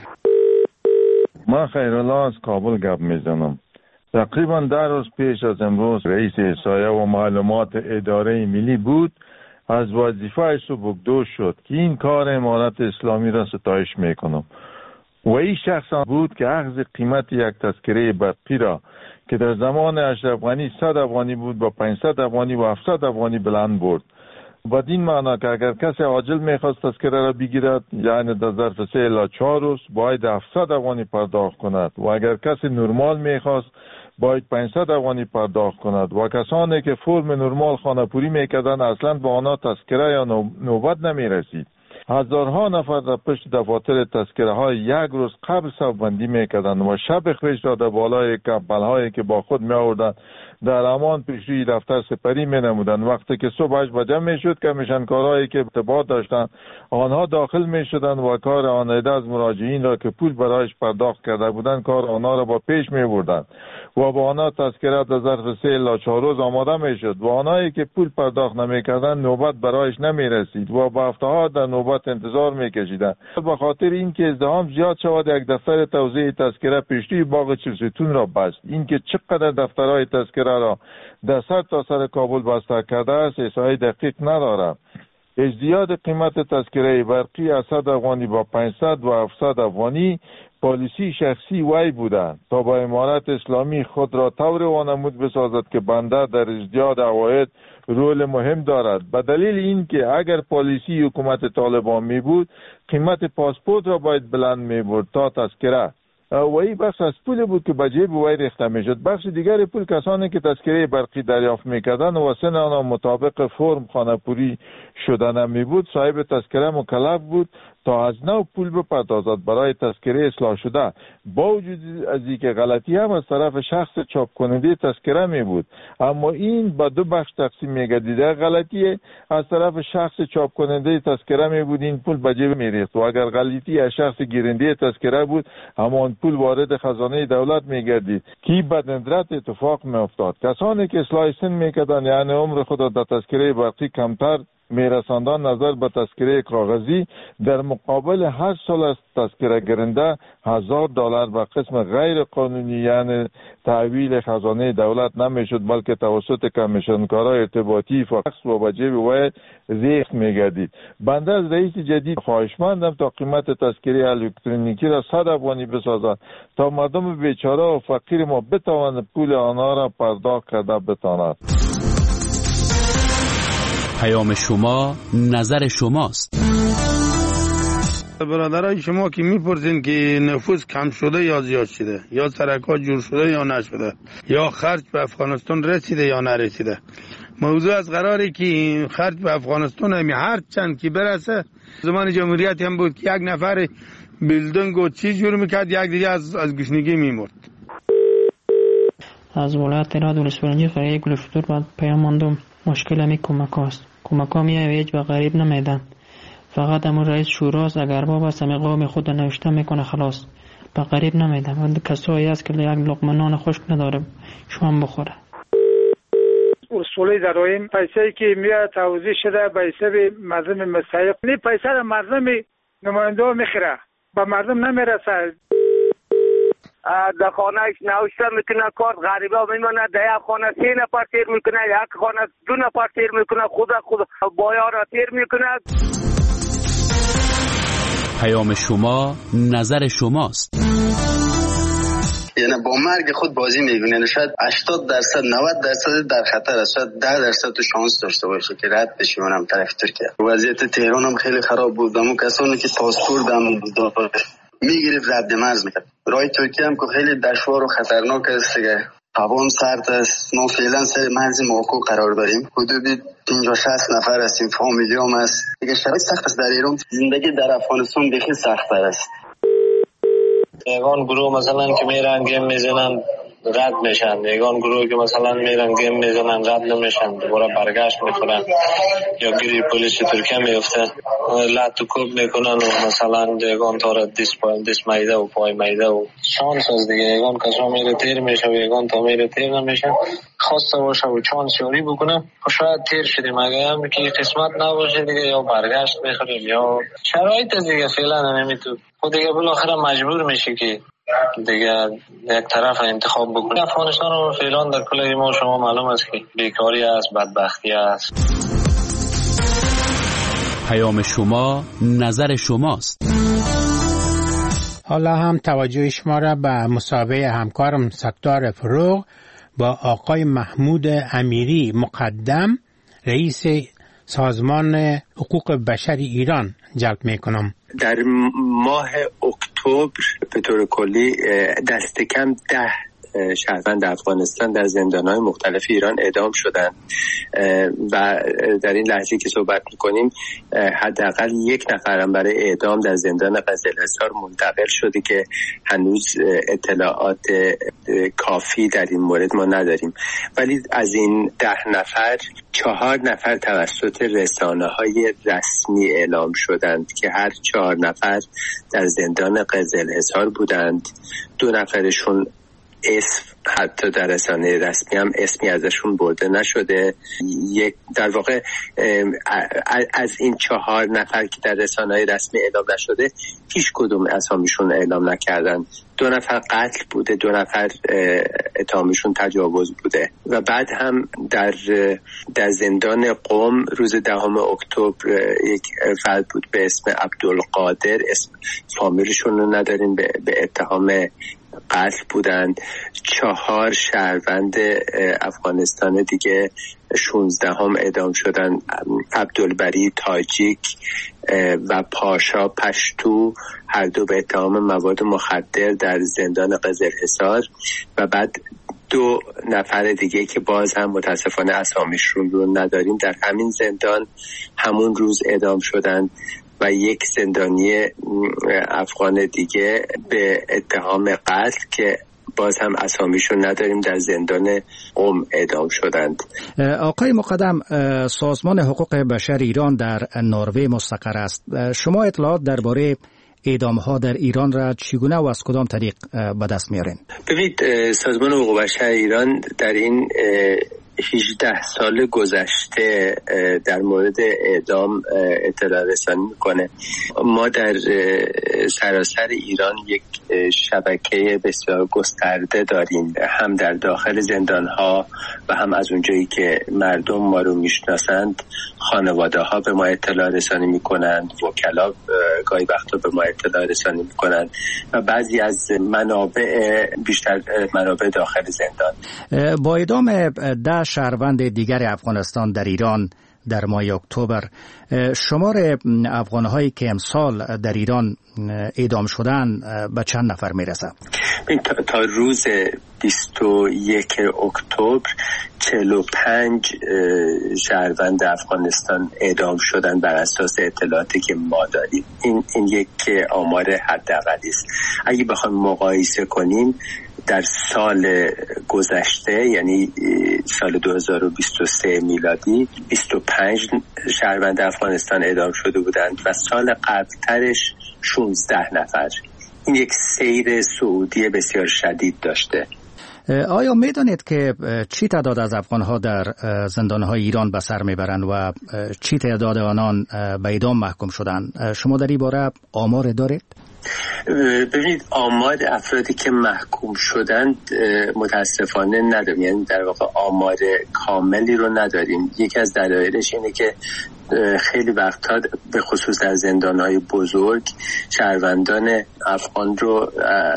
من خیرالله از کابل گپ میزنم. تقریبا در روز پیش از امروز رئیس احصایه و معلومات اداره ملی بود، از وظیفه سبکدوش شد که این کار امارت اسلامی را ستایش میکنم. و این شخص بود که اخذ قیمت یک تذکره برقی را که در زمان اشرف غنی صد افغانی بود با پانصد افغانی و هفتصد افغانی بلند برد. بدین معنا که اگر کسی عاجل میخواست تذکره را بگیرد، یعنی در ظرف سه الی چهار روز باید هفتصد افغانی پرداخت کند و اگر کسی نرمال میخواست باید پانصد افغانی پرداخت کند و کسانی که فرم نرمال خانه‌پوری میکردند اصلا با آنها تذکره یا نوبت نمیرسید. هزارها نفر در پشت دفاتر تذکره های یک روز قبل صف‌بندی میکردند و شب خیش را در بالای کمپل هایی که با خود می آوردند در امان پیش روی دفتر سپری می نمودند. وقتی که صبح هشت بجه می شد که کمیشنکارایی که ارتباط داشتند آنها داخل می شدند و کار آن از مراجعین را که پول برایش پرداخت کرده بودند کار آنها را با پیش می بردند و با آنها تذکره در ظرف سه الی چهار روز آماده می شد و آنهایی که پول پرداخت نمی کردند نوبت برایش نمی رسید و با هفته ها در نوبت انتظار می کشیدند. به خاطر اینکه ازدحام زیاد شود یک دفتر توزیع تذکره پیشروی باغ چلستون را بست. اینکه چقدر دفترهای تذکره را در سر تا سر کابل بسته کرده است احصای دقیق ندارم. ازدیاد قیمت تذکره برقی از صد افغانی با پانصد و هفتصد افغانی پالیسی شخصی وی بودند تا با امارت اسلامی خود را طور وانمود بسازد که بنده در ازدیاد عواید رول مهم دارد. به دلیل اینکه اگر پالیسی حکومت طالبان می بود قیمت پاسپورت را باید بلند می برد تا تذکره و این بخش از پول بود که به جیب وی ریخته می شد. بخش دیگر پول کسانی که تذکره برقی دریافت می کردند و سن آنها مطابق فرم خانه‌پوری شدن می بود صاحب تذکره مکلف بود تا از نو پول بپردازد برای تذکره اصلاح شده. با وجود از اینکه غلطی هم از طرف شخص چاپ کننده تذکره می بود، اما این به دو بخش تقسیم می گردید. غلطی از طرف شخص چاپ کننده تذکره می بود، این پول به جیب می ریخت و اگر غلطی از شخص گیرنده تذکره بود همان پول وارد خزانه دولت می گردید که به ندرت اتفاق می افتاد. کسانی که اصلاح سن می کردند یعنی عمر خود در تذکره برقی کمتر میرساندن نظر به تذکره کاغذی در مقابل هر سال از تذکره گرنده هزار دلار به قسم غیر قانونی یعنی تحویل خزانه دولت نمیشد بلکه توسط کمیشنکارای ارتباطی فقط و به جیب وی ریخت میگردید. بنده از رئیس جدید خواهشمندم تا قیمت تذکره الکترونیکی را صد افغانی بسازد تا مردم بیچاره و فقیر ما بتوانند پول آنها را پرداخت کرده بتواند. پیام شما نظر شماست. برادرای شما که میپرسین که نفوذ کم شده یا زیاد شده، یا سرکات جور شده یا نشده، یا خرج به افغانستان رسیده یا نرسیده، موضوع از قراری که خرج به افغانستان همی هر چند که برسه. زمان جمهوریت هم بود که یک نفر بیلدنگ و چیز جور میکرد، یک دیگه از, از گشنگی میمرد. از ولایت تهران ولسوالی قریه گلفتور بعد پیام ماندم مشکل همی کمک هاست. کمک ها میه هیچ به غریب نمیدن، فقط همون رئیس شوراست اگر باب است همی قوم خود نوشته میکنه خلاص، به غریب نمیدن. و کسایی هست که یک لقمه نان خشک نداره شوام بخوره. اصولی داریم پیسه‌ای که میاد توزیع شده به حساب مردم مستحق، این پیسه را مردم نماینده میخره، به مردم نمیرسه. در خانه نوشته میکنه کارت غریبه میمونه، در یک خانه سه نفر تیر میکنه، یک خانه دو نفر تیر میکنه، خود خود بایا را تیر میکنه. پیام شما نظر شماست. یعنی با مرگ خود بازی میگونه، یعنی شاید هشتاد درصد نود درصد در خطر است، شاید ده درصد تو شانس داشته باشه که رد بشی اونم طرف ترکیه. وضعیت تهران هم خیلی خراب بود، اما کسانی که پاسپورت هم میگیرید رد مرز میکرد. راه ترکیه هم که خیلی دشوار و خطرناک است دیگه، هوا هم سرد است. ما فعلا سر مرز موقوف قرار داریم، حدود پنجاه شصت نفر هستیم، فامیلی هم هست دیگه. شرایط سخت است در ایران، زندگی در افغانستان بخی سخت است. یگان گروه مثلا که میرن گیم میزنن رد میشن، یگان گروه که مثلا میرن گیم میزنن رد نمیشن، دوباره برگشت میکنن یا گیری پلیس ترکیه میفته لط و کوب میکنن و مثلا یگان تا دست پای دست میده و پای میده و شانس از دیگه. یگان کسا میره تیر میشه و یگان تا میره تیر نمیشه. خواسته باشه و چانس یاری بکنه و شاید تیر شدیم، اگه هم که قسمت نباشه دیگه یا برگشت میخوریم یا شرایط دیگه فعلا نمیتون خود دیگه بالاخره مجبور میشه که دیگه یک طرف انتخاب بکنه. افغانستان و فعلا در کل ما شما معلوم است که بیکاری است، بدبختی است. پیام شما نظر شماست. حالا هم توجه شما را به مصاحبه همکارم ستار فروغ با آقای محمود امیری مقدم رئیس سازمان حقوق بشر ایران جلب می کنم. در ماه اکتبر به طور کلی دست کم ده شهروند افغانستان در زندان‌های مختلف ایران اعدام شدند و در این لحظه که صحبت می‌کنیم حداقل یک نفرم برای اعدام در زندان قزل‌حصار منتقل شده که هنوز اطلاعات کافی در این مورد ما نداریم. ولی از این ده نفر چهار نفر توسط رسانه‌های رسمی اعلام شدند که هر چهار نفر در زندان قزل‌حصار بودند. دو نفرشون اسم حتی در رسانه رسمی هم اسمی ازشون برده نشده. یک در واقع از این چهار نفر که در رسانه رسمی اعلام نشده هیچ کدوم اسامیشون اعلام نکردن. دو نفر قتل بوده، دو نفر اتهامشون تجاوز بوده. و بعد هم در در زندان قم روز دهم اکتبر یک فرد بود به اسم عبدالقادر، اسم فامیلشون رو نداریم، به, به اتهام قتل بودند. چهار شهروند افغانستان دیگه شانزده هم اعدام شدن، عبدالبری تاجیک و پاشا پشتو، هر دو به اتهام مواد مخدر در زندان قزل‌حصار. و بعد دو نفر دیگه که باز هم متاسفانه اسامیشون رو نداریم در همین زندان همون روز اعدام شدن. و یک زندانی افغان دیگه به اتهام قتل که باز هم اسامیشون نداریم در زندان قم اعدام شدند. آقای مقدم، سازمان حقوق بشر ایران در نروژ مستقر است. شما اطلاعات درباره اعدام ها در ایران را چگونه و از کدام طریق به دست میارین؟ ببینید، سازمان حقوق بشر ایران در این هجده سال گذشته در مورد اعدام اطلاع رسانی میکنه. ما در سراسر ایران یک شبکه بسیار گسترده داریم، هم در داخل زندانها و هم از اونجایی که مردم ما رو میشناسند خانواده ها به ما اطلاع رسانی میکنند، وکلا گاهی وقتا به ما اطلاع رسانی میکنند و بعضی از منابع بیشتر منابع داخل زندان. با اعدام ده شهروند دیگر افغانستان در ایران در ماه اکتبر. شمار افغان‌هایی که امسال در ایران اعدام شدن به چند نفر میرسه؟ تا, تا روز بیست و یک اکتبر چهل و پنج شهروند افغانستان اعدام شدن بر اساس اطلاعاتی که ما داریم. این این یک آمار حداقلی است. اگه بخوایم مقایسه کنیم در سال گذشته یعنی سال دو هزار و بیست و سه میلادی بیست و پنج شهروند افغانستان اعدام شده بودند و سال قبلترش شانزده نفر. این یک سیر صعودی بسیار شدید داشته. آیا میدانید که چی تعداد از افغان‌ها در زندان‌های ایران به سر میبرند و چی تعداد آنان به اعدام محکوم شدند؟ شما در این باره آمار دارید؟ ببینید آمار افرادی که محکوم شدند متاسفانه نداریم، یعنی در واقع آمار کاملی رو نداریم. یکی از دلایلش اینه که خیلی وقتا به خصوص در زندان‌های بزرگ شهروندان افغان رو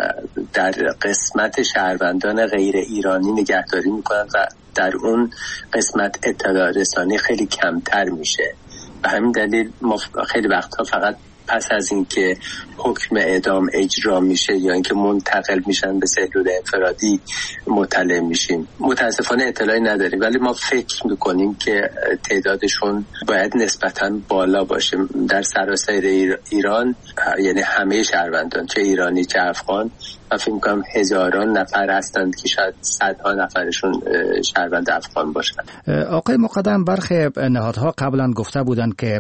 در قسمت شهروندان غیر ایرانی نگهداری میکنند و در اون قسمت اطلاع رسانی خیلی کمتر میشه. به همین دلیل ما خیلی وقتا فقط پس از اینکه حکم اعدام اجرا میشه یا اینکه منتقل میشن به سلول انفرادی مطلع میشیم. متاسفانه اطلاعی نداریم، ولی ما فکر میکنیم که تعدادشون باید نسبتاً بالا باشه. در سراسر ایران یعنی همه شهروندان چه ایرانی چه افغان، من فکر میکنم هزاران نفر هستند که شاید صدها نفرشون شهروند افغان باشن. آقای مقدم، برخی نهادها قبلا گفته بودند که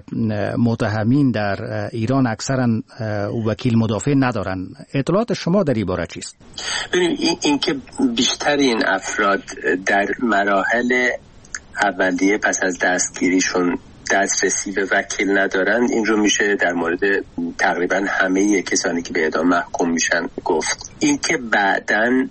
متهمین در ایران اکثرا وکیل مدافع ندارن. اطلاعات شما در این باره چیست؟ ببینید این, این که بیشتر این افراد در مراحل اولیه پس از دستگیریشون دسترسی به وکیل ندارن، این رو میشه در مورد تقریبا همه کسانی که به اعدام محکوم میشن گفت. این که بعدن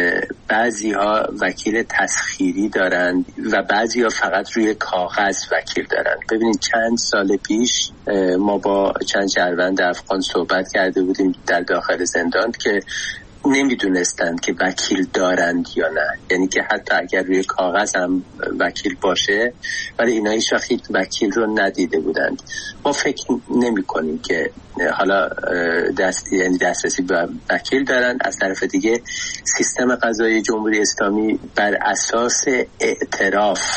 بعضی ها وکیل تسخیری دارند و بعضی ها فقط روی کاغذ وکیل دارند. ببینید چند سال پیش ما با چند شهروند افغان صحبت کرده بودیم در داخل زندان که نمیدونستند که وکیل دارند یا نه، یعنی که حتی اگر روی کاغذ هم وکیل باشه ولی اینا هیچ وقت وکیل رو ندیده بودند. ما فکر نمی کنیم که حالا دست یعنی دسترسی به وکیل دارند. از طرف دیگه سیستم قضایی جمهوری اسلامی بر اساس اعتراف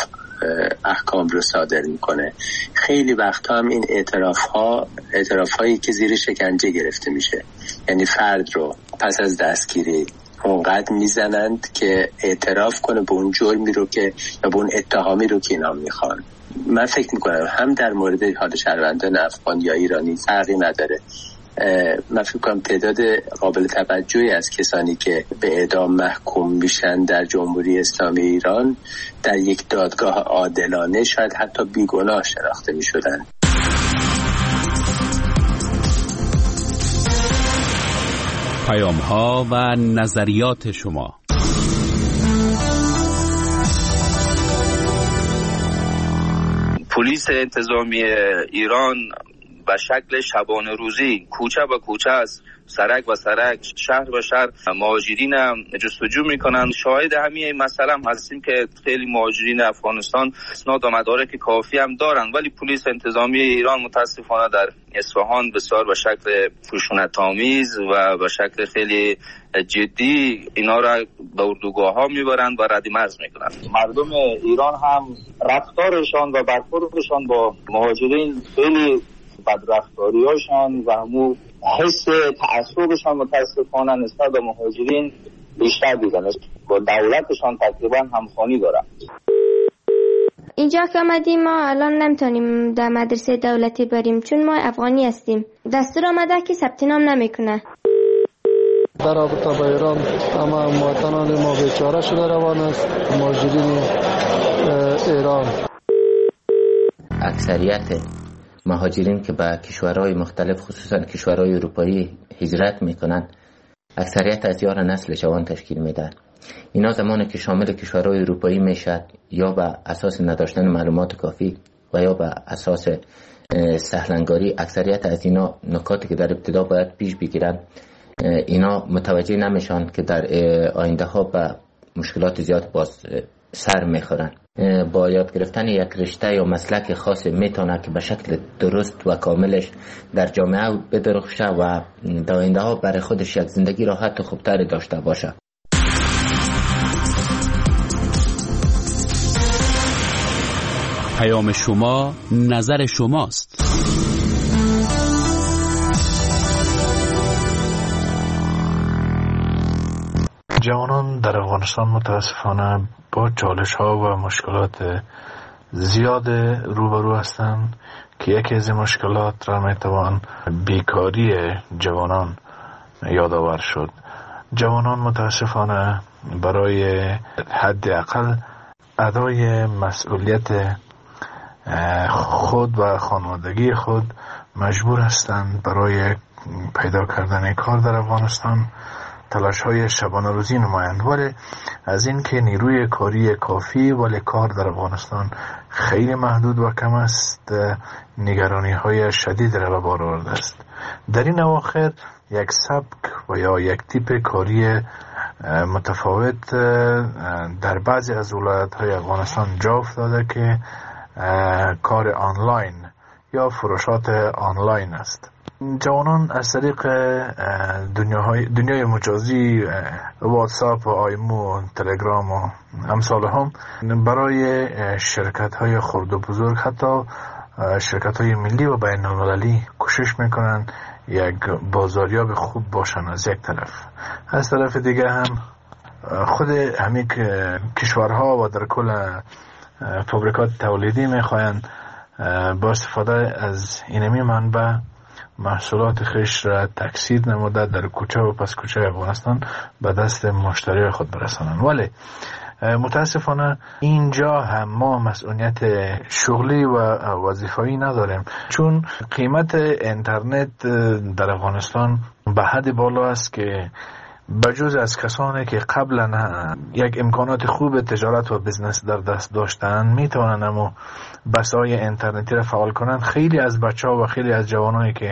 احکام رو صادر میکنه. خیلی وقت هم این اعتراف ها اعتراف هایی که زیر شکنجه گرفته میشه، یعنی فرد رو پس از دستگیری اونقدر میزنند که اعتراف کنه به اون جرمی رو که یا به اون اتهامی رو که اینا میخوان. من فکر میکنم هم در مورد حال شهروندان افغان یا ایرانی فرقی نداره. من فکر کنم تعداد قابل توجهی از کسانی که به اعدام محکوم میشن در جمهوری اسلامی ایران در یک دادگاه عادلانه شاید حتی بیگناه شناخته میشدن. پیام ها و نظریات شما. پلیس انتظامی ایران به شکل شبانه روزی کوچه به کوچه از سرک و سرک شهر به شهر مهاجرین جستجو میکنند. شاهد همین مسئله هم هستیم که خیلی مهاجرین افغانستان اسناد و مدارک کافی هم دارند، ولی پلیس انتظامی ایران متاسفانه در اصفهان بسیار به شکل خشونت‌آمیز و به شکل خیلی جدی اینا را به اردوگاه ها میبرند و ردیمرز میکنند. مردم ایران هم رفتارشان و برخوردشان با مهاجرین خیلی بدرفتاریاشان و همون حس تعصبشان متاسفانه نسبت به مهاجرین بیشتر دیدن، با دولتشان تقریبا همخوانی دارن. اینجا که آمدیم ما الان نمیتونیم در مدرسه دولتی بریم چون ما افغانی هستیم. دستور آمده که ثبت نام نمیکنه. در رابطه با ایران اما مواطنان ما بیچاره شده روان است. مهاجرین ایران اکثریت مهاجرین که به کشورهای مختلف خصوصا کشورهای اروپایی هجرت میکنن اکثریت از یار نسل جوان تشکیل میدن. اینا زمانی که شامل کشورهای اروپایی میشد یا به اساس نداشتن معلومات کافی و یا به اساس سهلنگاری، اکثریت از اینا نکاتی که در ابتدا باید پیش بگیرن اینا متوجه نمیشن که در آینده ها به مشکلات زیاد باز سر میخورن. با یاد گرفتن یک رشته یا مسلک خاص میتونه که به شکل درست و کاملش در جامعه بدرخشه و در آینده ها برای خودش یک زندگی راحت و خوبتر داشته باشه. پیام شما نظر شماست. جوانان در افغانستان متاسفانه با چالش ها و مشکلات زیاد روبرو هستند که یکی از این مشکلات را میتوان بیکاری جوانان یادآور شد. جوانان متاسفانه برای حداقل ادای مسئولیت خود و خانوادگی خود مجبور هستند برای پیدا کردن کار در افغانستان تلاش های شبانه روزی نمایند، ولی از این که نیروی کاری کافی ولی کار در افغانستان خیلی محدود و کم است، نگرانی های شدید را به بار آورده است. در این اواخر یک سبک و یا یک تیپ کاری متفاوت در بعضی از ولایت های افغانستان جا افتاده که کار آنلاین یا فروشات آنلاین است. جوانان از طریق دنیای دنیای مجازی واتساپ و آیمو و تلگرام و امثال هم برای شرکت های خرد و بزرگ، حتی شرکت های ملی و بین المللی کوشش میکنن یک بازاریاب خوب باشن از یک طرف. از طرف دیگه هم خود همین کشورها و در کل فابریکات تولیدی میخواین با استفاده از اینمی منبع محصولات خیش را تکثیر نموده در کوچه و پس کوچه افغانستان به دست مشتری خود برسانند. ولی متاسفانه اینجا هم ما مسئولیت شغلی و وظیفه‌ای نداریم، چون قیمت اینترنت در افغانستان به حد بالا است که بجز از کسانی که قبلا یک امکانات خوب تجارت و بزنس در دست داشتن میتونن اما بسای اینترنتی را فعال کنند، خیلی از بچه ها و خیلی از جوانایی که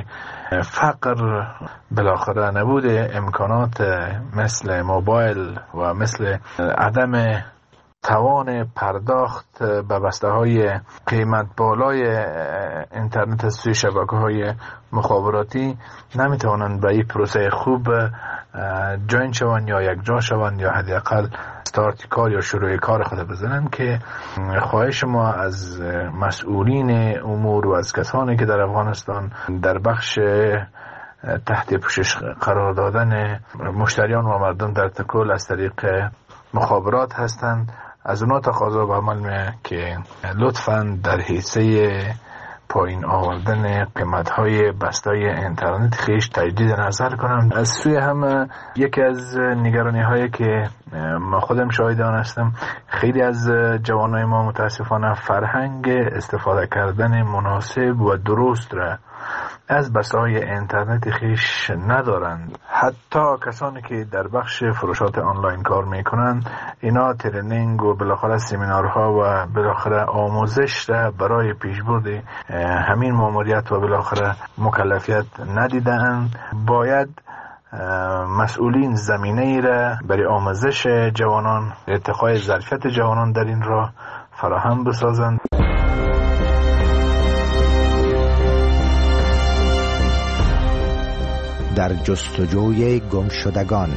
فقر بالاخره نبود امکانات مثل موبایل و مثل عدم توان پرداخت به بسته های قیمت بالای اینترنت از سوی شبکه های مخابراتی نمیتوانند به این پروسه خوب جوین شوند یا یک جا شوند یا حداقل استارت کار یا شروع کار خود بزنند. که خواهش ما از مسئولین امور و از کسانی که در افغانستان در بخش تحت پوشش قرار دادن مشتریان و مردم در تکل از طریق مخابرات هستند، از اونا تقاضا به عمل میه که لطفاً در حیثه پایین آوردن قیمت‌های بسته‌های اینترنت خیش تجدید نظر کنم. از سوی هم یکی از نگرانی‌هایی که ما خودم شاهد آن هستم، خیلی از جوانای ما متاسفانه فرهنگ استفاده کردن مناسب و درست را از بسته‌های اینترنت خیش ندارند. حتی کسانی که در بخش فروشات آنلاین کار میکنند، اینا ترنینگ و بالاخره سمینارها و بالاخره آموزش را برای پیشبرد همین ماموریت و بالاخره مکلفیت ندیدند. باید مسئولین زمینه ای را برای آموزش جوانان، ارتقای ظرفیت جوانان در این راه فراهم بسازند. در جستجوی گمشدگان.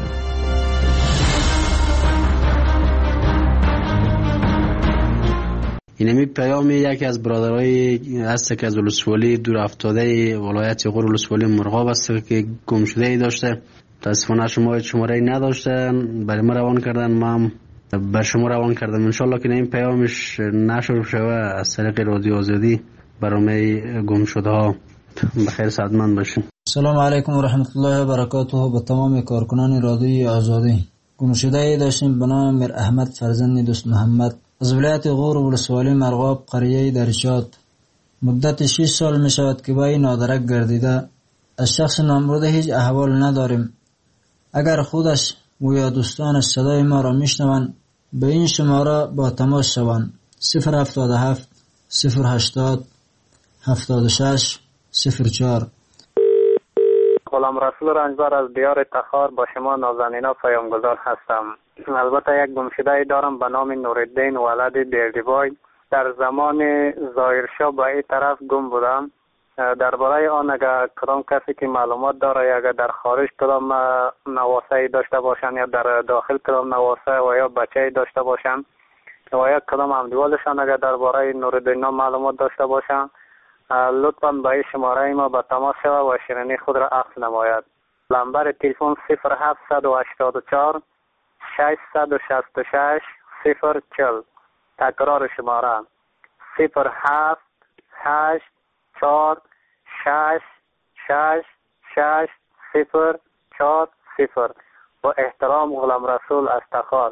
اینمی پیام یکی از برادرای است که از ولسوالی دور افتاده ولایت غور ولسوالی مرغاب است که گم شده ای داشته. متاسفانه شما شماره نداشتن، برای ما روان کردن، ما بر شما روان کردم. انشالله که این پیامش نشر شوه از طریق رادیو آزادی برای گم شده ها. بخیر سعادتمند باشین. سلام علیکم و رحمت الله و برکاته. به تمام کارکنان رادیوی آزادی. گمشده ای داشتیم به نام میر احمد فرزند دوست محمد از ولایت غور و ولسوالی مرغاب قریه درشاد. مدت شش سال می شود که با این نادرک گردیده. از شخص نامبرده هیچ احوال نداریم. اگر خودش و یا دوستانش صدای ما را میشنوند به این شماره با تماس شوند: صفر هفتاد و هفت صفر هشتاد هفتاد و شش صفر چهار. غلام رسول رنجبر از دیار تخار با شما نازنینا پیامگذار هستم. البته یک گمشده دارم به نام نورالدین ولد دیردیبای. در زمان ظاهرشاه به این طرف گم بودم. درباره آن اگر کدام کسی که معلومات داره اگر در خارج کدام نواسه داشته باشن یا در داخل کدام نواسه و یا بچه داشته باشن و یا کدام همدیوالشان اگر درباره نورالدین معلومات داشته باشن لطفاً به این شماره ما به تماس شود و شیرینی خود را عکس نماید. نمبر تلفن صفر هفت هشت چهار ششصد و شصت و شش صفر چهل. تکرار شماره صفر هفت هشت چهار شش شش شش صفر چهار صفر. با احترام غلام رسول استخار.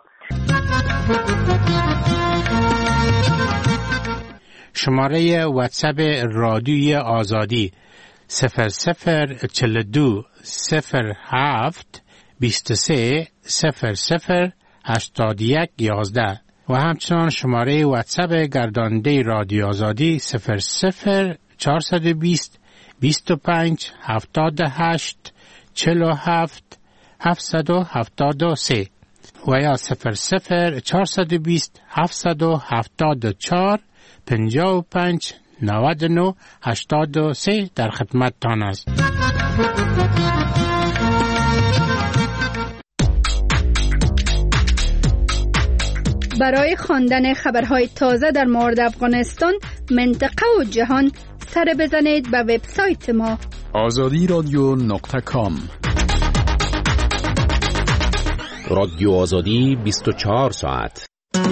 شماره واتساپ رادیوی آزادی صفر صفر چهل و دو صفر هفت بیست و سه صفر صفر هشتاد و یک یازده و همچنان شماره واتساپ گرداننده رادیو آزادی صفر صفر چهارصد و بیست بیست و پنج هفتاد و هشت چهل و هفت هفتصد و هفتاد و سه و یا صفر صفر چهارصد و بیست هفتصد و هفتاد و چهار پنجاه و پنج نود و نه هشتاد و سه در خدمت تان است. برای خواندن خبرهای تازه در مورد افغانستان، منطقه و جهان سر بزنید به وبسایت ما آزادی رادیو نقطه کام. رادیو آزادی بیست و چهار ساعت.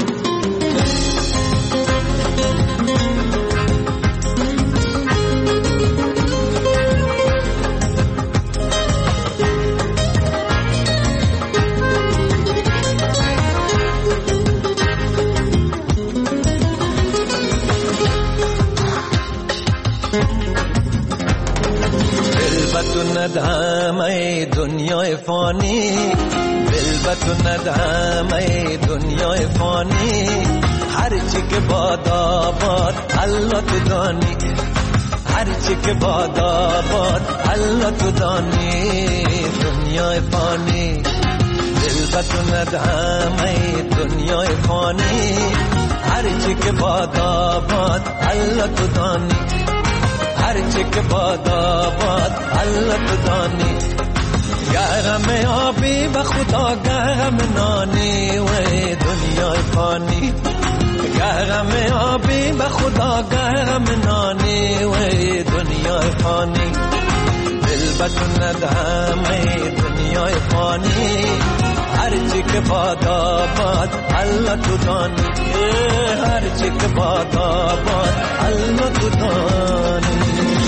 ندهم ای دنیای فانی، دل به تو ندهم ای دنیای فانی. هرچی که باد آباد الله تو دانی، هرچی که باد آباد الله تو دانی. دنیای فانی دل به تو ندهم ای دنیای فانی. هرچی که باد آباد الله تو دانی، هرچی که باد آباد الله تو دانی. گرم آبی به خدا گرم نانی و دنیای فانی. گرم آبی به خدا گرم نانی و دنیای فانی. دل به تو ندهم ای دنیای فانی. هرچی که باد آباد الله تو دانی، هرچی که باد آباد الله تو دانی.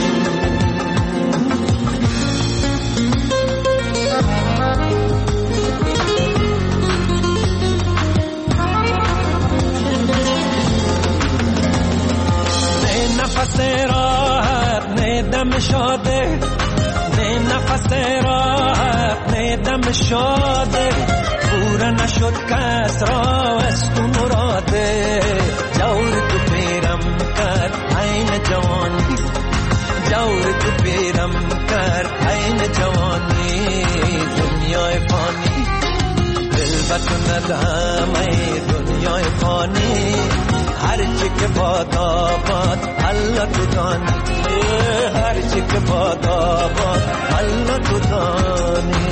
نفس راحت نه دم شاده، نه نفس راحت نه دم شاده. پورا نشد کس را از تو مراده. جور تو پیرم کرد عین جوانی، جور تو پیرم کرد عین جوانی. دنیای فانی دل به تو ندهم ای دنیای فانی. هرچی که باد آباد الله تو دانی، هرچی که باد آباد الله تو دانی.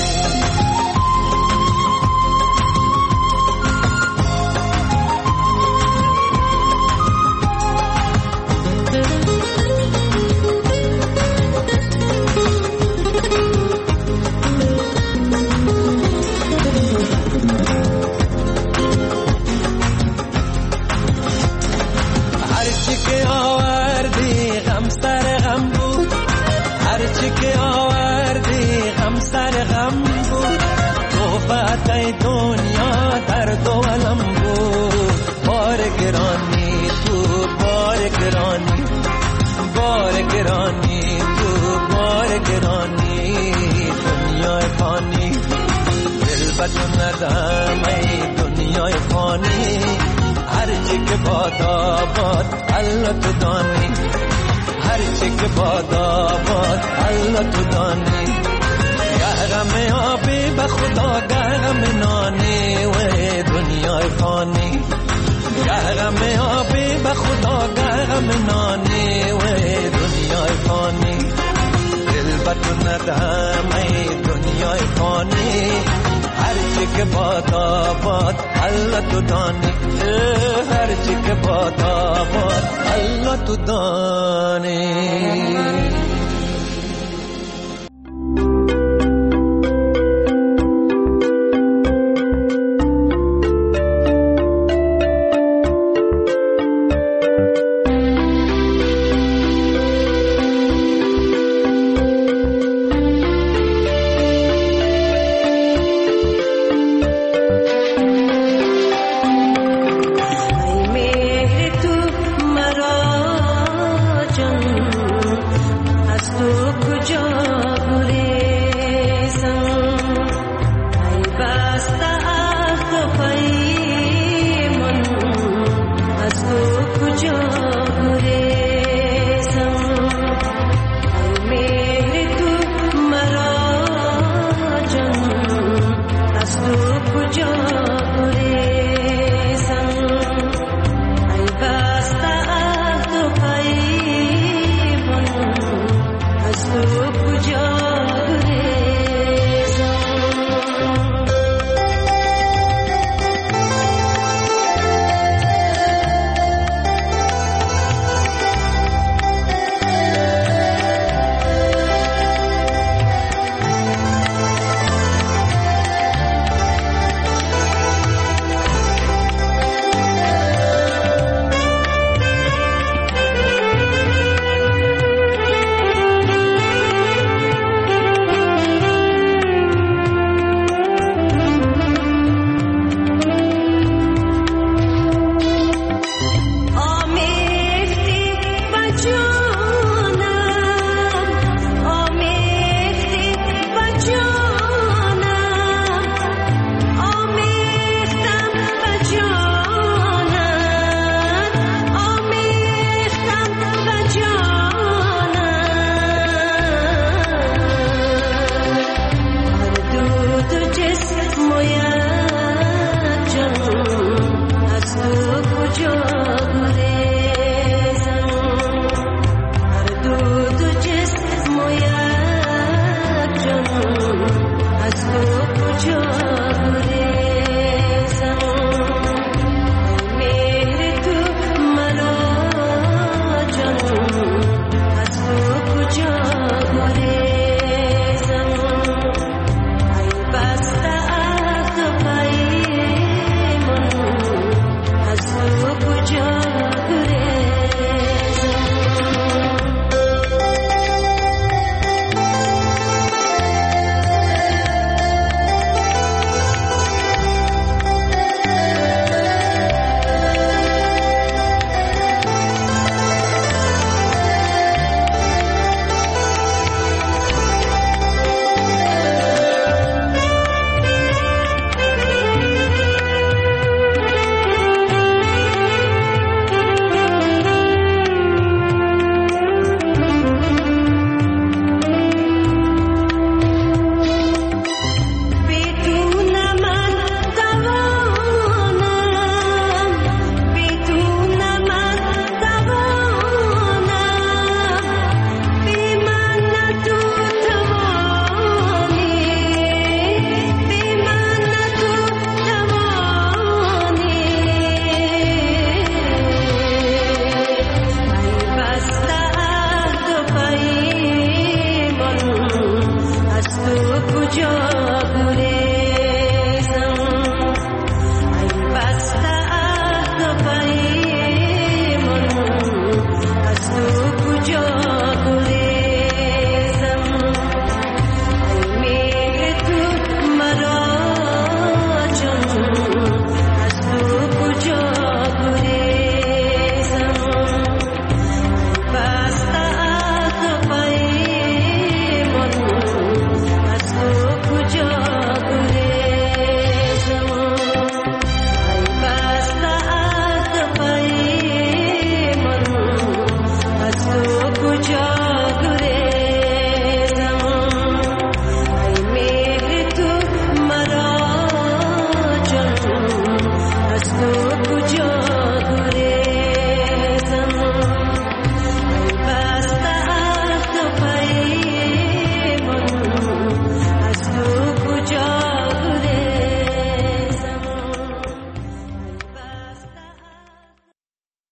ای دنیا در دولم بود. بار گرانی تو بار گرانی، بار گرانی تو بار گرانی. دنیای فانی دل به تو ندهم ای دنیای فانی. هرچی که باد آباد الله تو دانی، هرچی که باد آباد الله تو دانی. گرم آبی به خدا گرم نانی و دنیای فانی گرم آبی به خدا گرم نانی و دنیای فانی دل به تو ندهم ای دنیای فانی هرچی که باد آباد الله تو دانی هرچی که باد آباد الله تو دانی Joy